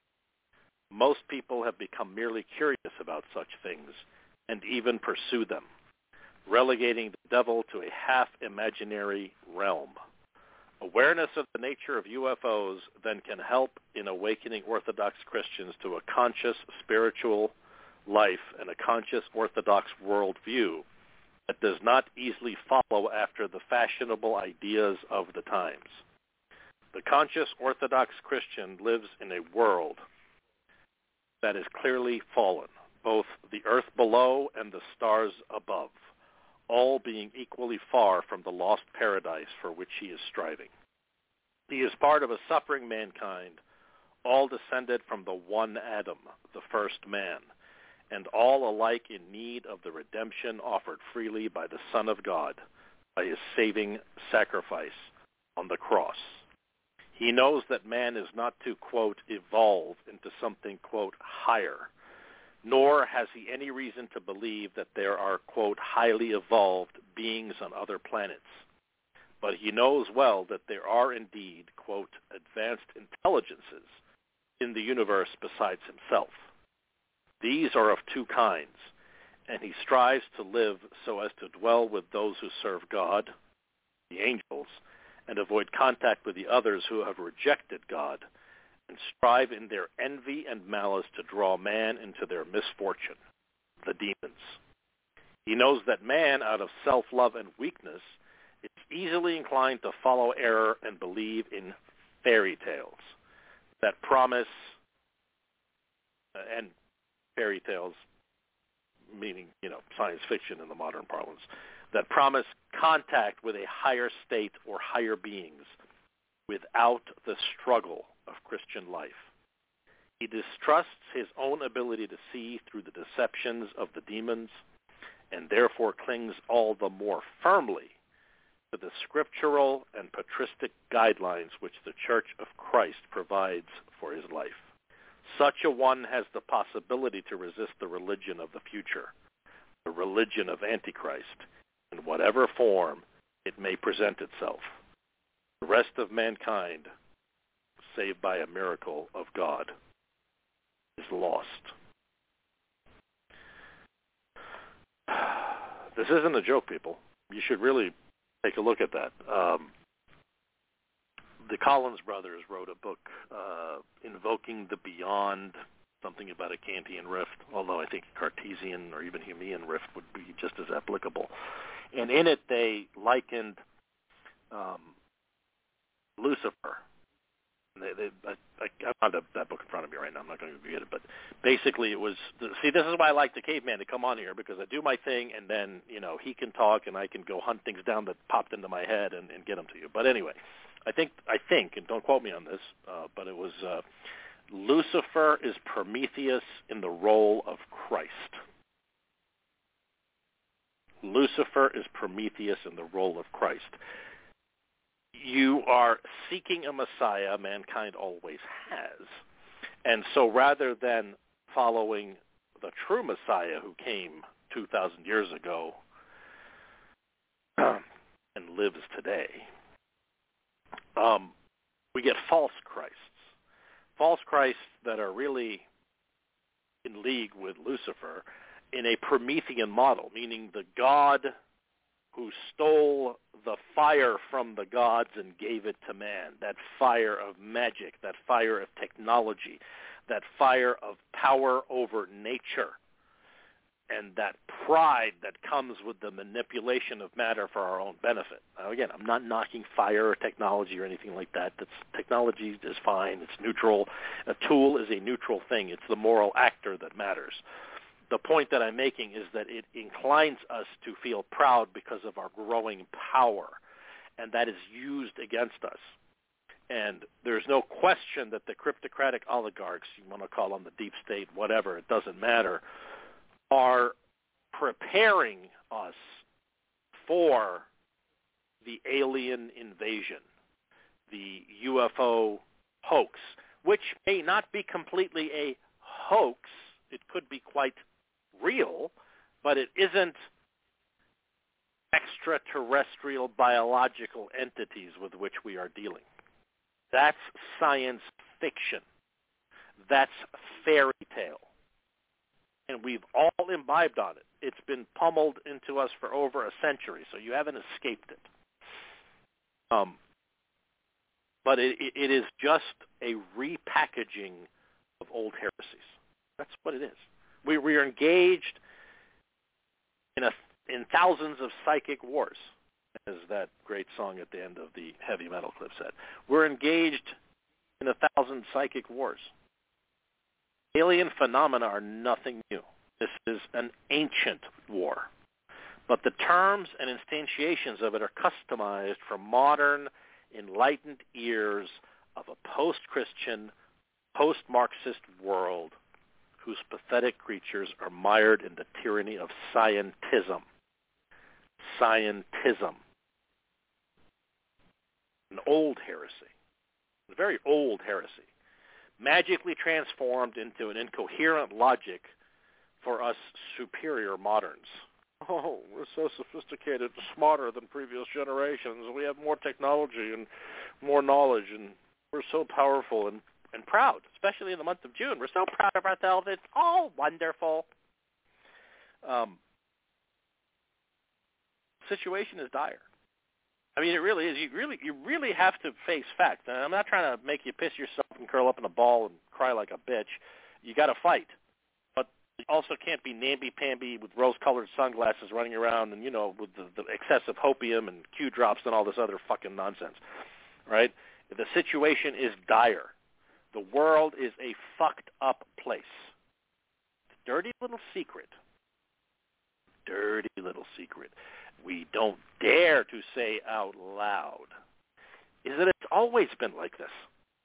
most people have become merely curious about such things and even pursue them, relegating the devil to a half-imaginary realm. Awareness of the nature of UFOs then can help in awakening Orthodox Christians to a conscious spiritual life and a conscious Orthodox worldview that does not easily follow after the fashionable ideas of the times. The conscious Orthodox Christian lives in a world that is clearly fallen, both the earth below and the stars above, all being equally far from the lost paradise for which he is striving. He is part of a suffering mankind, all descended from the one Adam, the first man, and all alike in need of the redemption offered freely by the Son of God, by his saving sacrifice on the cross. He knows that man is not to, quote, evolve into something, quote, higher, nor has he any reason to believe that there are, quote, highly evolved beings on other planets. But he knows well that there are indeed, quote, advanced intelligences in the universe besides himself. These are of two kinds, and he strives to live so as to dwell with those who serve God, the angels, and avoid contact with the others who have rejected God, and strive in their envy and malice to draw man into their misfortune, the demons. He knows that man, out of self-love and weakness, is easily inclined to follow error and believe in fairy tales that promise, and fairy tales meaning, science fiction in the modern parlance, that promise contact with a higher state or higher beings without the struggle of Christian life. He distrusts his own ability to see through the deceptions of the demons and therefore clings all the more firmly to the scriptural and patristic guidelines which the Church of Christ provides for his life. Such a one has the possibility to resist the religion of the future, the religion of Antichrist, in whatever form it may present itself. The rest of mankind, saved by a miracle of God, is lost. This isn't a joke, people. You should really take a look at that. The Collins brothers wrote a book, Invoking the Beyond, something about a Kantian rift, although I think Cartesian or even Humean rift would be just as applicable. And in it they likened Lucifer. I don't have that book in front of me right now. I'm not going to get it. But basically it was, see, this is why I like the caveman to come on here, because I do my thing and then, he can talk and I can go hunt things down that popped into my head and get them to you. But anyway, I think, and don't quote me on this, but it was Lucifer is Prometheus in the role of Christ. Lucifer is Prometheus in the role of Christ. You are seeking a Messiah, mankind always has. And so rather than following the true Messiah who came 2,000 years ago and lives today, we get false Christs. False Christs that are really in league with Lucifer in a Promethean model, meaning the God who stole the fire from the gods and gave it to man, that fire of magic, that fire of technology, that fire of power over nature, and that pride that comes with the manipulation of matter for our own benefit. Now, again, I'm not knocking fire or technology or anything like that. Technology is fine. It's neutral. A tool is a neutral thing. It's the moral actor that matters. The point that I'm making is that it inclines us to feel proud because of our growing power, and that is used against us. And there's no question that the cryptocratic oligarchs, you want to call them the deep state, whatever, it doesn't matter, are preparing us for the alien invasion, the UFO hoax, which may not be completely a hoax. It could be quite real, but it isn't extraterrestrial biological entities with which we are dealing. That's science fiction. That's fairy tale. And we've all imbibed on it. It's been pummeled into us for over a century, so you haven't escaped it. But it is just a repackaging of old heresies. That's what it is. We are engaged in thousands of psychic wars, as that great song at the end of the heavy metal clip said. We're engaged in 1,000 psychic wars. Alien phenomena are nothing new. This is an ancient war. But the terms and instantiations of it are customized for modern, enlightened ears of a post-Christian, post-Marxist world whose pathetic creatures are mired in the tyranny of scientism. Scientism. An old heresy. A very old heresy. Magically transformed into an incoherent logic for us superior moderns. Oh, we're so sophisticated, smarter than previous generations. We have more technology and more knowledge, and we're so powerful and proud, especially in the month of June. We're so proud of ourselves. It's all wonderful. Situation is dire. I mean, it really is. You really have to face facts. And I'm not trying to make you piss yourself and curl up in a ball and cry like a bitch. You got to fight. But you also can't be namby-pamby with rose-colored sunglasses running around and, with the excessive hopium and Q drops and all this other fucking nonsense, right? The situation is dire. The world is a fucked up place. Dirty little secret we don't dare to say out loud is that it's always been like this.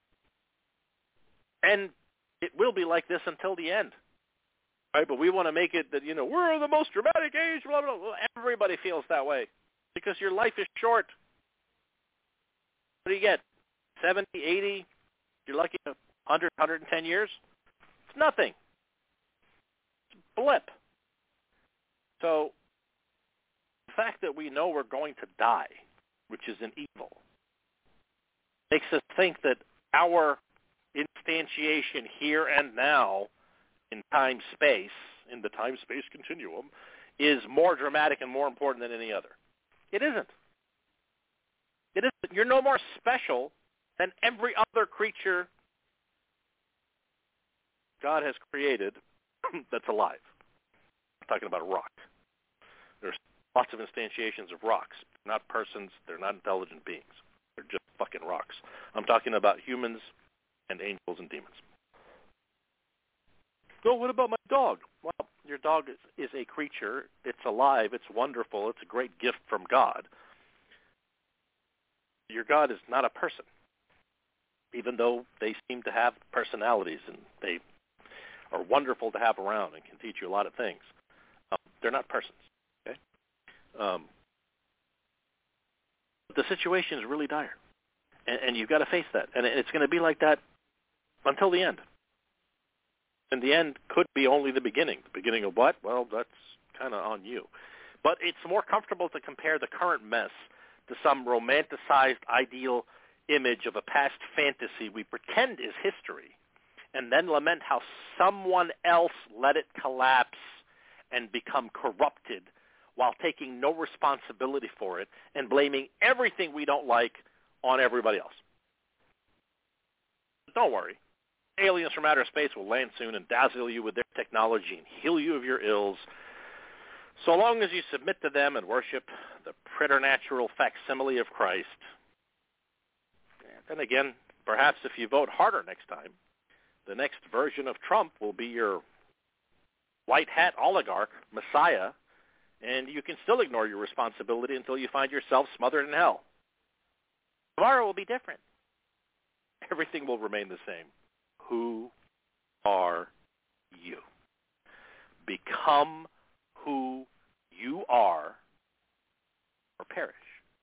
And it will be like this until the end. Right? But we want to make it that, we're the most dramatic age, blah, blah, blah. Well, everybody feels that way because your life is short. What do you get? 70, 80? You're lucky 100, 110 years? It's nothing. It's a blip. So the fact that we know we're going to die, which is an evil, makes us think that our instantiation here and now in time-space, in the time-space continuum, is more dramatic and more important than any other. It isn't. It isn't. You're no more special than every other creature God has created that's alive. I'm talking about a rock. There's lots of instantiations of rocks. They're not persons. They're not intelligent beings. They're just fucking rocks. I'm talking about humans and angels and demons. So what about my dog? Well, your dog is a creature. It's alive. It's wonderful. It's a great gift from God. Your God is not a person, even though they seem to have personalities and they are wonderful to have around and can teach you a lot of things. They're not persons. Okay? The situation is really dire, and you've got to face that. And it's going to be like that until the end. And the end could be only the beginning. The beginning of what? Well, that's kind of on you. But it's more comfortable to compare the current mess to some romanticized ideal image of a past fantasy we pretend is history, and then lament how someone else let it collapse and become corrupted while taking no responsibility for it and blaming everything we don't like on everybody else. But don't worry. Aliens from outer space will land soon and dazzle you with their technology and heal you of your ills, so long as you submit to them and worship the preternatural facsimile of Christ. And then again, perhaps if you vote harder next time, the next version of Trump will be your white hat oligarch, Messiah, and you can still ignore your responsibility until you find yourself smothered in hell. Tomorrow will be different. Everything will remain the same. Who are you? Become who you are or perish.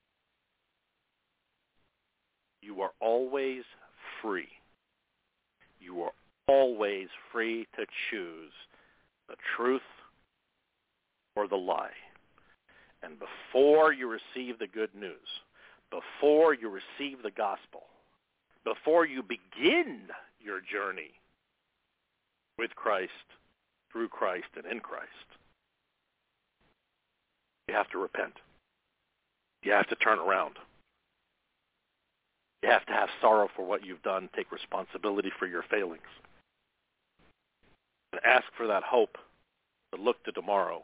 You are always free. You are always free to choose the truth or the lie. And before you receive the good news, before you receive the gospel, before you begin your journey with Christ, through Christ, and in Christ, you have to repent. You have to turn around. You have to have sorrow for what you've done, take responsibility for your failings, and ask for that hope to look to tomorrow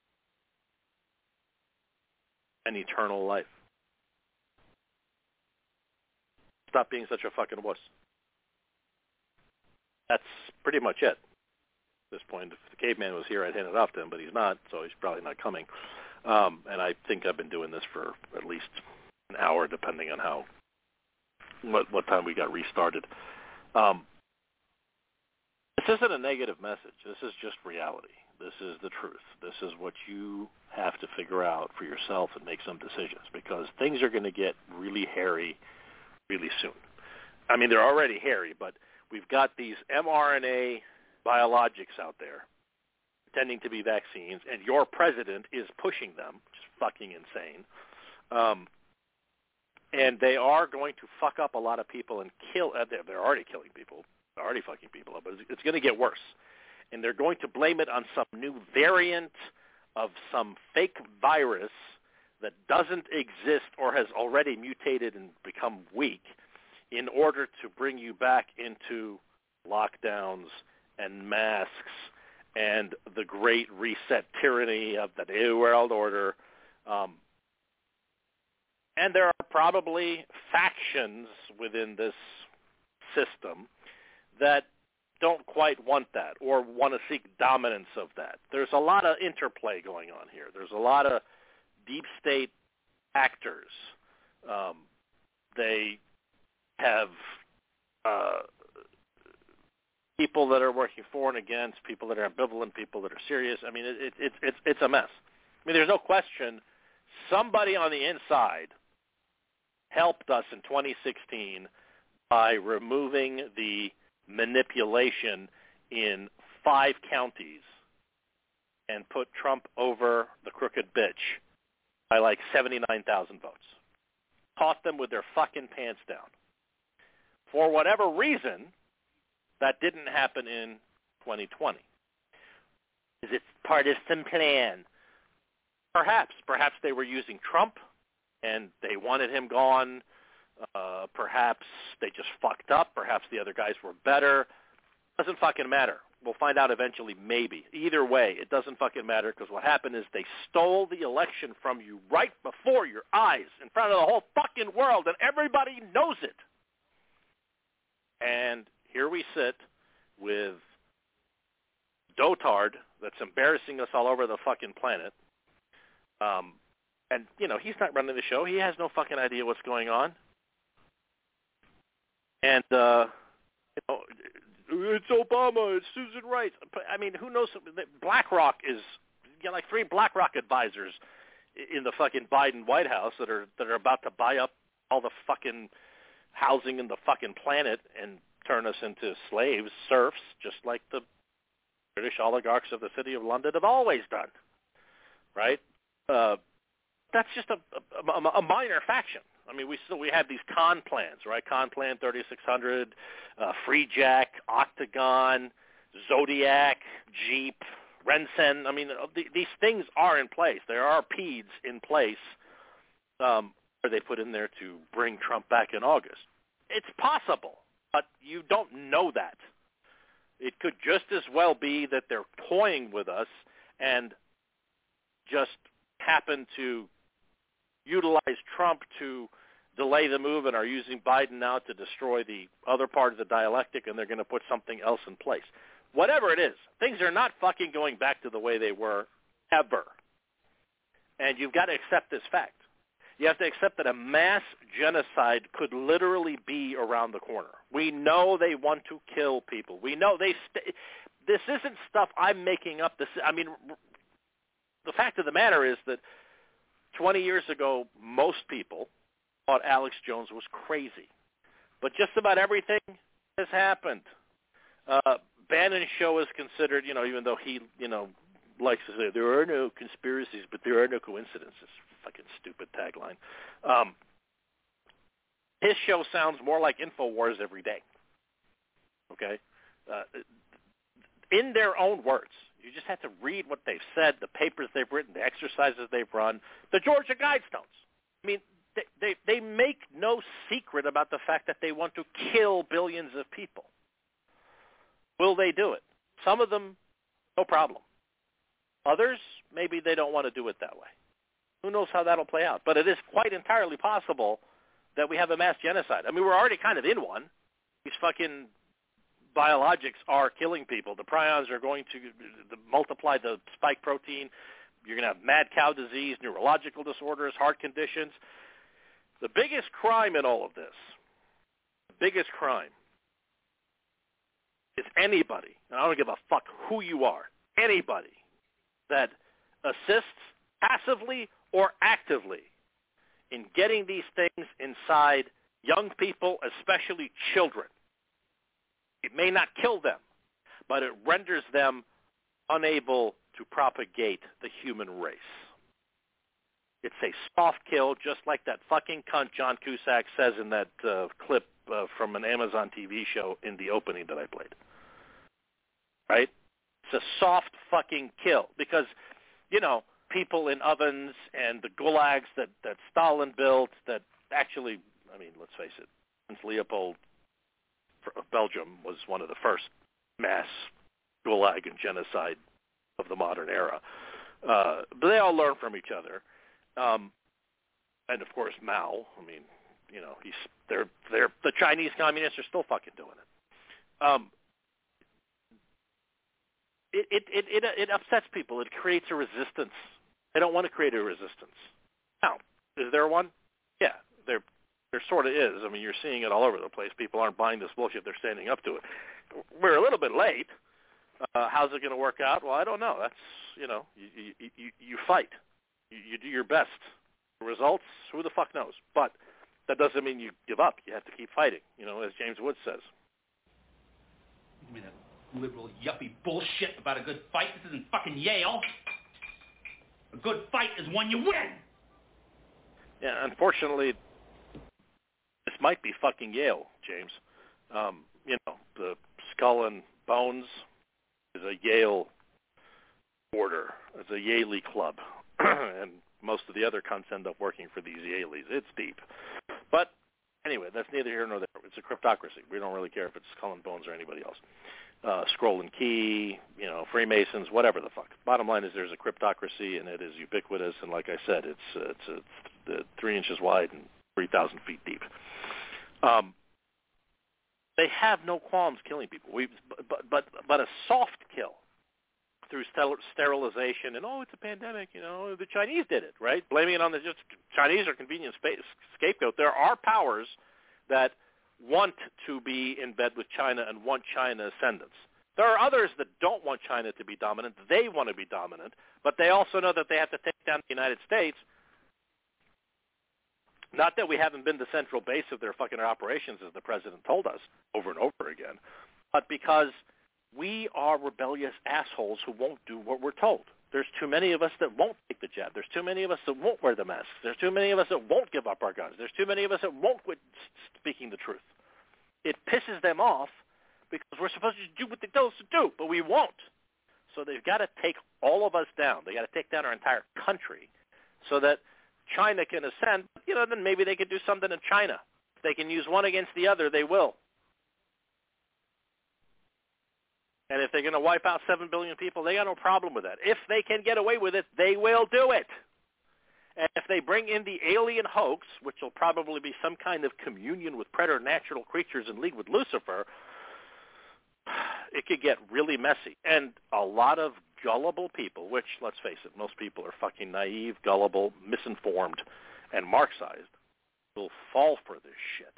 and eternal life. Stop being such a fucking wuss. That's pretty much it. At this point, if the caveman was here, I'd hand it off to him, but he's not, so he's probably not coming. And I think I've been doing this for at least an hour, depending on what time we got restarted. The isn't a negative message. This is just reality. This is the truth. This is what you have to figure out for yourself and make some decisions, because things are going to get really hairy really soon. I mean, they're already hairy, but we've got these mRNA biologics out there pretending to be vaccines, and your president is pushing them, which is fucking insane. And they are going to fuck up a lot of people and kill. They're already killing people. They're already fucking people up, but it's going to get worse. And they're going to blame it on some new variant of some fake virus that doesn't exist or has already mutated and become weak in order to bring you back into lockdowns and masks and the great reset tyranny of the New World Order. And there are probably factions within this system that don't quite want that or want to seek dominance of that. There's a lot of interplay going on here. There's a lot of deep state actors. They have people that are working for and against, people that are ambivalent, people that are serious. I mean, it's a mess. I mean, there's no question somebody on the inside helped us in 2016 by removing the manipulation in 5 counties and put Trump over the crooked bitch by like 79,000 votes. Caught them with their fucking pants down. For whatever reason, that didn't happen in 2020. Is it partisan plan? Perhaps. Perhaps they were using Trump and they wanted him gone. Perhaps they just fucked up. Perhaps the other guys were better. Doesn't fucking matter. We'll find out eventually, maybe. Either way, it doesn't fucking matter, because what happened is they stole the election from you right before your eyes, in front of the whole fucking world, and everybody knows it. And here we sit with dotard that's embarrassing us all over the fucking planet. And, you know, he's not running the show. He has no fucking idea what's going on. And, you know, it's Obama, it's Susan Rice. I mean, who knows? BlackRock is, you know, like 3 BlackRock advisors in the fucking Biden White House that are about to buy up all the fucking housing in the fucking planet and turn us into slaves, serfs, just like the British oligarchs of the City of London have always done, right? That's just a minor faction. I mean, we have these con plans, right? Con Plan 3600, Free Jack, Octagon, Zodiac, Jeep, Rensen. I mean, these things are in place. There are PEDs in place where they put in there to bring Trump back in August. It's possible, but you don't know that. It could just as well be that they're toying with us and just happen to utilize Trump to delay the move and are using Biden now to destroy the other part of the dialectic, and they're going to put something else in place. Whatever it is, things are not fucking going back to the way they were ever. And you've got to accept this fact. You have to accept that a mass genocide could literally be around the corner. We know they want to kill people. We know this isn't stuff I'm making up. I mean, the fact of the matter is that 20 years ago, most people thought Alex Jones was crazy. But just about everything has happened. Bannon's show is considered, you know, even though he, you know, likes to say there are no conspiracies, but there are no coincidences. Fucking stupid tagline. His show sounds more like InfoWars every day. Okay? In their own words. You just have to read what they've said, the papers they've written, the exercises they've run, the Georgia Guidestones. I mean, they make no secret about the fact that they want to kill billions of people. Will they do it? Some of them, no problem. Others, maybe they don't want to do it that way. Who knows how that'll play out? But it is quite entirely possible that we have a mass genocide. I mean, we're already kind of in one. These fucking biologics are killing people. The prions are going to multiply the spike protein. You're going to have mad cow disease, neurological disorders, heart conditions. The biggest crime in all of this, the biggest crime, is anybody, and I don't give a fuck who you are, anybody that assists passively or actively in getting these things inside young people, especially children. It may not kill them, but it renders them unable to propagate the human race. It's a soft kill, just like that fucking cunt John Cusack says in that clip from an Amazon TV show in the opening that I played. Right? It's a soft fucking kill because, you know, people in ovens and the gulags that Stalin built that actually, I mean, let's face it, Prince Leopold of Belgium was one of the first mass gulag and genocide of the modern era. But they all learn from each other. And of course Mao, I mean, you know, they're the Chinese communists are still fucking doing it. It upsets people. It creates a resistance. They don't want to create a resistance. Now, is there one? Yeah, there sort of is. I mean, you're seeing it all over the place. People aren't buying this bullshit. They're standing up to it. We're a little bit late. How's it going to work out? Well, I don't know. That's, you know, you fight. You do your best. The results, who the fuck knows? But that doesn't mean you give up. You have to keep fighting, you know, as James Woods says. You mean that liberal yuppie bullshit about a good fight? This isn't fucking Yale. A good fight is one you win. Yeah, unfortunately, this might be fucking Yale, James. You know, the Skull and Bones is a Yale order. It's a Yaley club. And most of the other cunts end up working for these Yaleys. It's deep. But anyway, that's neither here nor there. It's a cryptocracy. We don't really care if it's Skull and Bones or anybody else. Scroll and Key, you know, Freemasons, whatever the fuck. Bottom line is there's a cryptocracy, and it is ubiquitous. And like I said, it's 3 inches wide and 3,000 feet deep. They have no qualms killing people. But a soft kill through sterilization and, oh, it's a pandemic, you know, the Chinese did it, right? Blaming it on the Chinese are convenient scapegoat. There are powers that want to be in bed with China and want China ascendance. There are others that don't want China to be dominant. They want to be dominant, but they also know that they have to take down the United States. Not that we haven't been the central base of their fucking operations, as the president told us over and over again, but because we are rebellious assholes who won't do what we're told. There's too many of us that won't take the jab. There's too many of us that won't wear the masks. There's too many of us that won't give up our guns. There's too many of us that won't quit speaking the truth. It pisses them off because we're supposed to do what they tell us to do, but we won't. So they've got to take all of us down. They've got to take down our entire country so that China can ascend. You know, then maybe they could do something in China. If they can use one against the other, they will. And if they're going to wipe out 7 billion people, they got no problem with that. If they can get away with it, they will do it. And if they bring in the alien hoax, which will probably be some kind of communion with preternatural creatures in league with Lucifer, it could get really messy. And a lot of gullible people, which, let's face it, most people are fucking naive, gullible, misinformed, and Marxized, will fall for this shit.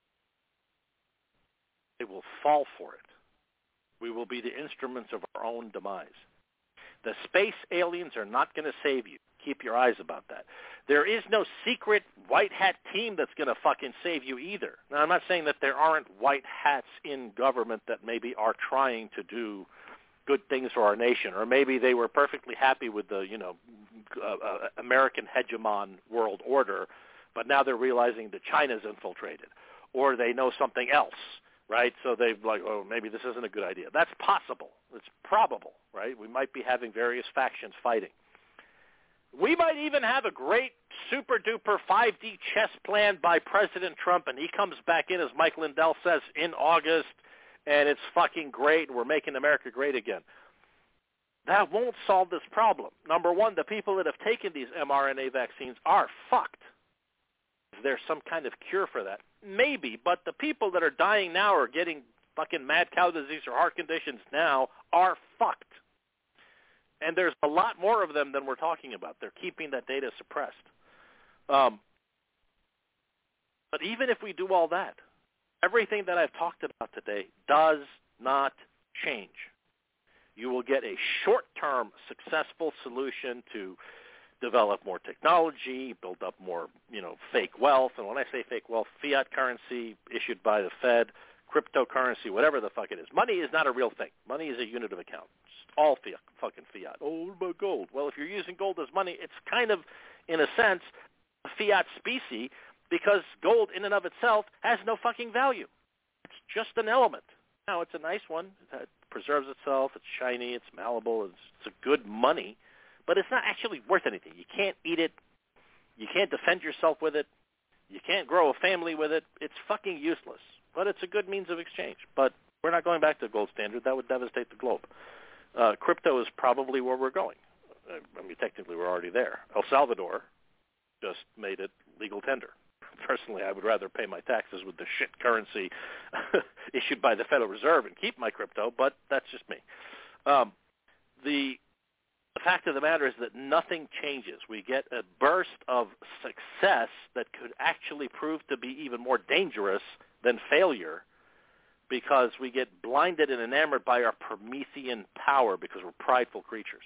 They will fall for it. We will be the instruments of our own demise. The space aliens are not going to save you. Keep your eyes about that. There is no secret white hat team that's going to fucking save you either. Now, I'm not saying that there aren't white hats in government that maybe are trying to do good things for our nation, or maybe they were perfectly happy with the, you know, American hegemon world order, but now they're realizing that China's infiltrated, or they know something else. Right? So they've like, oh, maybe this isn't a good idea. That's possible. It's probable, right? We might be having various factions fighting. We might even have a great super-duper 5D chess plan by President Trump, and he comes back in, as Mike Lindell says, in August, and it's fucking great, and we're making America great again. That won't solve this problem. Number one, the people that have taken these mRNA vaccines are fucked. Is there some kind of cure for that? Maybe, but the people that are dying now or getting fucking mad cow disease or heart conditions now are fucked. And there's a lot more of them than we're talking about. They're keeping that data suppressed. But even if we do all that, everything that I've talked about today does not change. You will get a short-term successful solution to develop more technology, build up more, fake wealth. And when I say fake wealth, fiat currency issued by the Fed, cryptocurrency, whatever the fuck it is. Money is not a real thing. Money is a unit of account. It's all fucking fiat. Oh, what about gold? Well, if you're using gold as money, it's kind of, in a sense, a fiat specie because gold in and of itself has no fucking value. It's just an element. Now, it's a nice one. It preserves itself. It's shiny. It's malleable. It's a good money. But it's not actually worth anything. You can't eat it. You can't defend yourself with it. You can't grow a family with it. It's fucking useless. But it's a good means of exchange. But we're not going back to the gold standard. That would devastate the globe. Crypto is probably where we're going. I mean, technically, we're already there. El Salvador just made it legal tender. Personally, I would rather pay my taxes with the shit currency issued by the Federal Reserve and keep my crypto, but that's just me. The fact of the matter is that nothing changes. We get a burst of success that could actually prove to be even more dangerous than failure because we get blinded and enamored by our Promethean power because we're prideful creatures.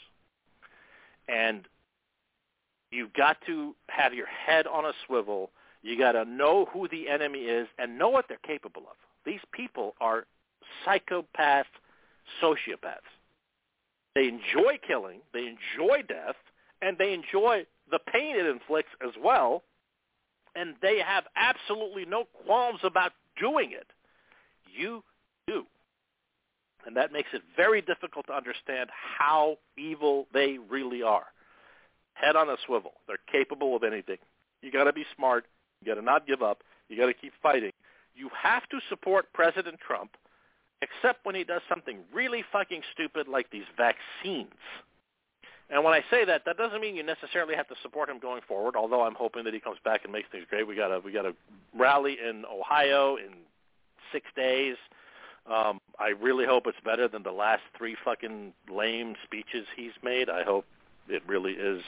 And you've got to have your head on a swivel. You got to know who the enemy is and know what they're capable of. These people are psychopath sociopaths. They enjoy killing, they enjoy death, and they enjoy the pain it inflicts as well, and they have absolutely no qualms about doing it. You do. And that makes it very difficult to understand how evil they really are. Head on a swivel. They're capable of anything. You got to be smart. You got to not give up. You got to keep fighting. You have to support President Trump, except when he does something really fucking stupid like these vaccines. And when I say that, that doesn't mean you necessarily have to support him going forward, although I'm hoping that he comes back and makes things great. We got a rally in Ohio in 6 days. I really hope it's better than the last 3 fucking lame speeches he's made. I hope it really is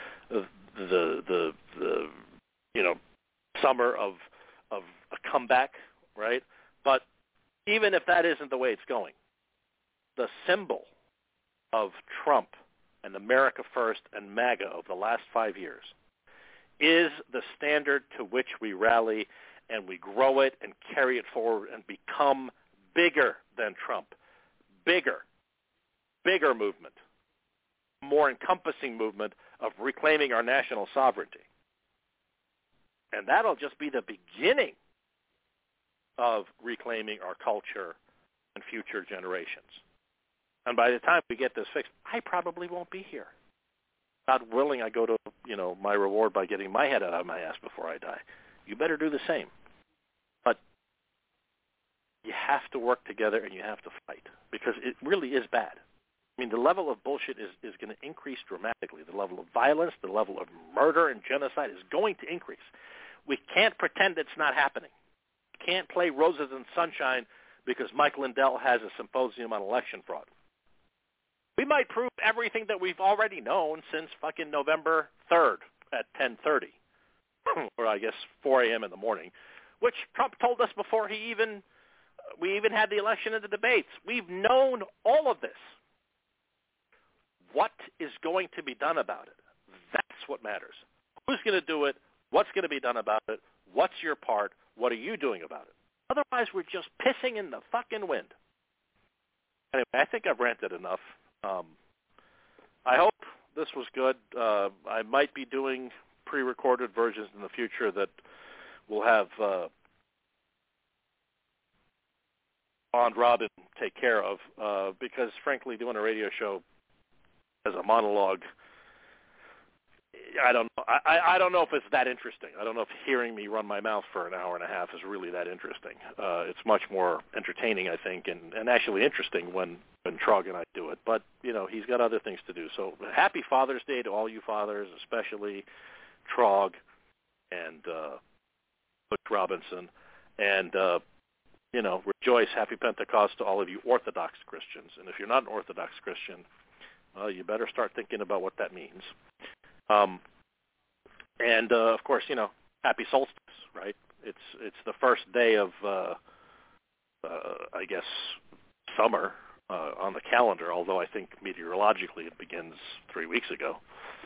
the summer of a comeback, right? But even if that isn't the way it's going, the symbol of Trump and America First and MAGA of the last 5 years is the standard to which we rally and we grow it and carry it forward and become bigger than Trump. Bigger movement, more encompassing movement of reclaiming our national sovereignty. And that'll just be the beginning of reclaiming our culture and future generations. And by the time we get this fixed, I probably won't be here. God willing, I go to, my reward by getting my head out of my ass before I die. You better do the same. But you have to work together and you have to fight because it really is bad. I mean, the level of bullshit is going to increase dramatically. The level of violence, the level of murder and genocide is going to increase. We can't pretend it's not happening. We can't play roses and sunshine because Mike Lindell has a symposium on election fraud. We might prove everything that we've already known since fucking November 3rd at 10:30, or I guess 4 a.m. in the morning, which Trump told us before we even had the election and the debates. We've known all of this. What is going to be done about it? That's what matters. Who's going to do it? What's going to be done about it? What's your part? What are you doing about it? Otherwise, we're just pissing in the fucking wind. Anyway, I think I've ranted enough. I hope this was good. I might be doing pre-recorded versions in the future that will have Bond Robin take care of because, frankly, doing a radio show as a monologue, I don't know. I don't know if it's that interesting. I don't know if hearing me run my mouth for an hour and a half is really that interesting. It's much more entertaining, I think, and actually interesting when Trog and I do it. But, he's got other things to do. So happy Father's Day to all you fathers, especially Trog and Butch Robinson. And, rejoice, happy Pentecost to all of you Orthodox Christians. And if you're not an Orthodox Christian, well, you better start thinking about what that means. And of course, happy solstice, right? It's the first day of, I guess, summer. on the calendar, although I think meteorologically it begins 3 weeks ago.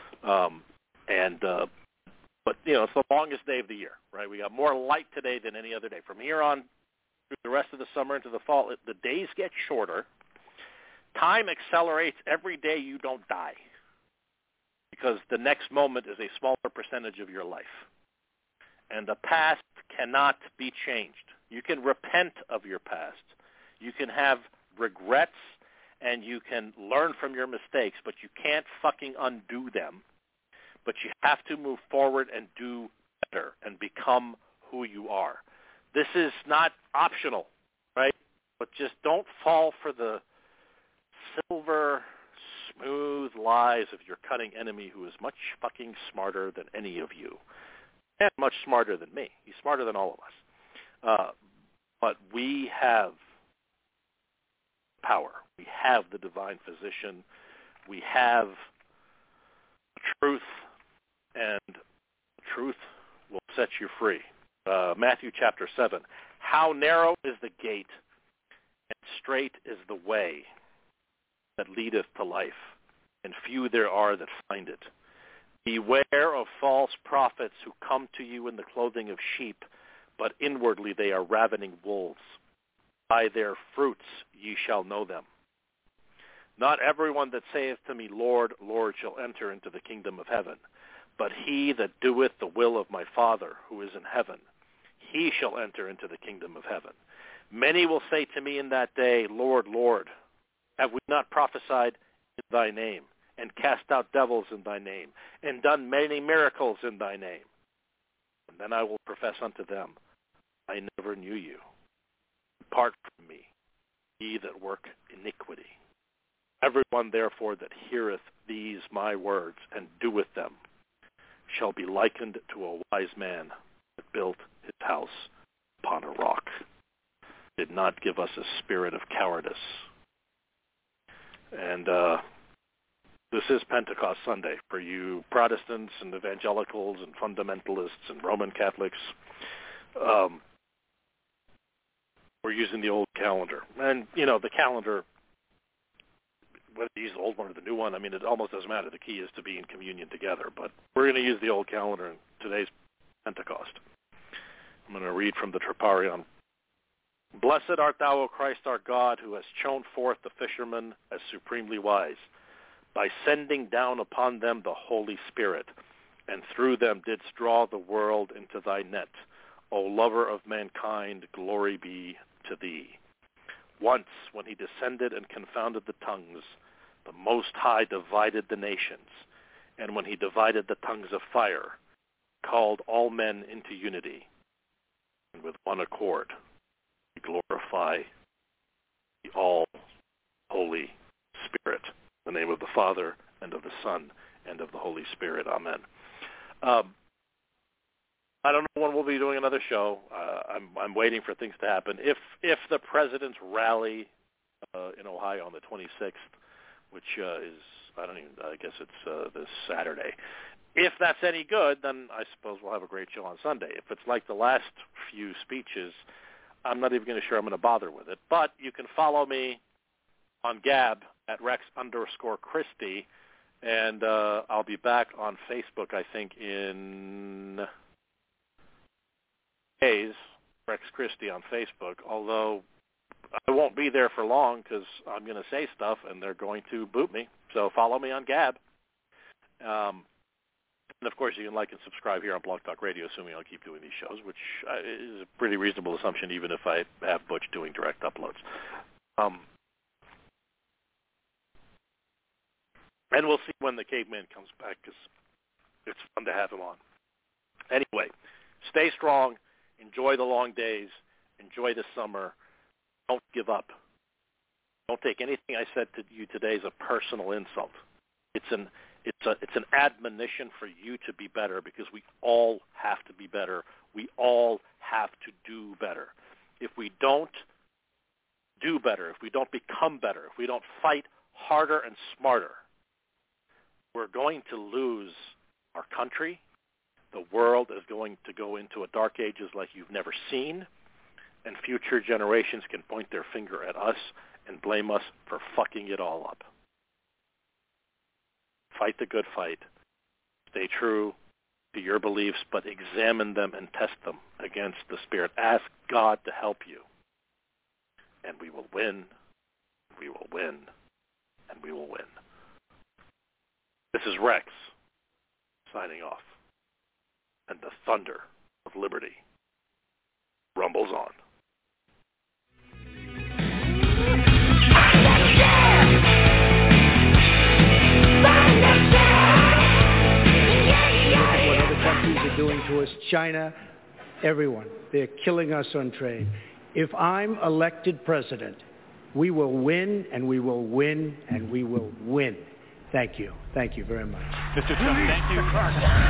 But, it's the longest day of the year, right? We got more light today than any other day. From here on through the rest of the summer into the fall, the days get shorter. Time accelerates every day you don't die, because the next moment is a smaller percentage of your life. And the past cannot be changed. You can repent of your past. You can have regrets, and you can learn from your mistakes, but you can't fucking undo them. But you have to move forward and do better and become who you are. This is not optional, right? But just don't fall for the silver, smooth lies of your cunning enemy, who is much fucking smarter than any of you. And much smarter than me. He's smarter than all of us. But we have power. We have the divine physician. We have truth, and truth will set you free. Matthew chapter 7. How narrow is the gate, and strait is the way that leadeth to life, and few there are that find it. Beware of false prophets who come to you in the clothing of sheep, but inwardly they are ravening wolves. By their fruits ye shall know them. Not everyone that saith to me, Lord, Lord, shall enter into the kingdom of heaven, but he that doeth the will of my Father who is in heaven, he shall enter into the kingdom of heaven. Many will say to me in that day, Lord, Lord, have we not prophesied in thy name, and cast out devils in thy name, and done many miracles in thy name? And then I will profess unto them, I never knew you. Depart from me, ye that work iniquity. Everyone therefore that heareth these my words and doeth them shall be likened to a wise man that built his house upon a rock. Did not give us a spirit of cowardice. And this is Pentecost Sunday for you Protestants and evangelicals and fundamentalists and Roman Catholics. We're using the old calendar. And, the calendar, whether you use the old one or the new one, it almost doesn't matter. The key is to be in communion together. But we're going to use the old calendar, and today's Pentecost. I'm going to read from the Troparion. Blessed art thou, O Christ our God, who hast shown forth the fishermen as supremely wise, by sending down upon them the Holy Spirit, and through them didst draw the world into thy net. O lover of mankind, glory be to thee. Once, when he descended and confounded the tongues, the Most High divided the nations, and when he divided the tongues of fire, called all men into unity, and with one accord we glorify the all-holy Spirit, in the name of the Father, and of the Son, and of the Holy Spirit. Amen. I don't know when we'll be doing another show. I'm waiting for things to happen. If the president's rally in Ohio on the 26th, which is, I guess it's this Saturday, if that's any good, then I suppose we'll have a great show on Sunday. If it's like the last few speeches, I'm not even sure I'm going to bother with it. But you can follow me on Gab at Rex_Christie, and I'll be back on Facebook, I think, in days, Rex Christie on Facebook, although I won't be there for long because I'm going to say stuff and they're going to boot me. So follow me on Gab. And, of course, you can like and subscribe here on Blog Talk Radio, assuming I'll keep doing these shows, which is a pretty reasonable assumption, even if I have Butch doing direct uploads. And we'll see when the caveman comes back, because it's fun to have him on. Anyway, stay strong. Enjoy the long days. Enjoy the summer. Don't give up. Don't take anything I said to you today as a personal insult. It's an admonition for you to be better, because we all have to be better. We all have to do better. If we don't do better, if we don't become better, if we don't fight harder and smarter, we're going to lose our country. The world is going to go into a dark ages like you've never seen, and future generations can point their finger at us and blame us for fucking it all up. Fight the good fight. Stay true to your beliefs, but examine them and test them against the Spirit. Ask God to help you. And we will win, we will win, and we will win. This is Rex, signing off. And the thunder of liberty rumbles on. What other countries are doing to us, China, everyone. They're killing us on trade. If I'm elected president, we will win, and we will win, and we will win. Thank you. Thank you very much. Mr. Trump, thank you.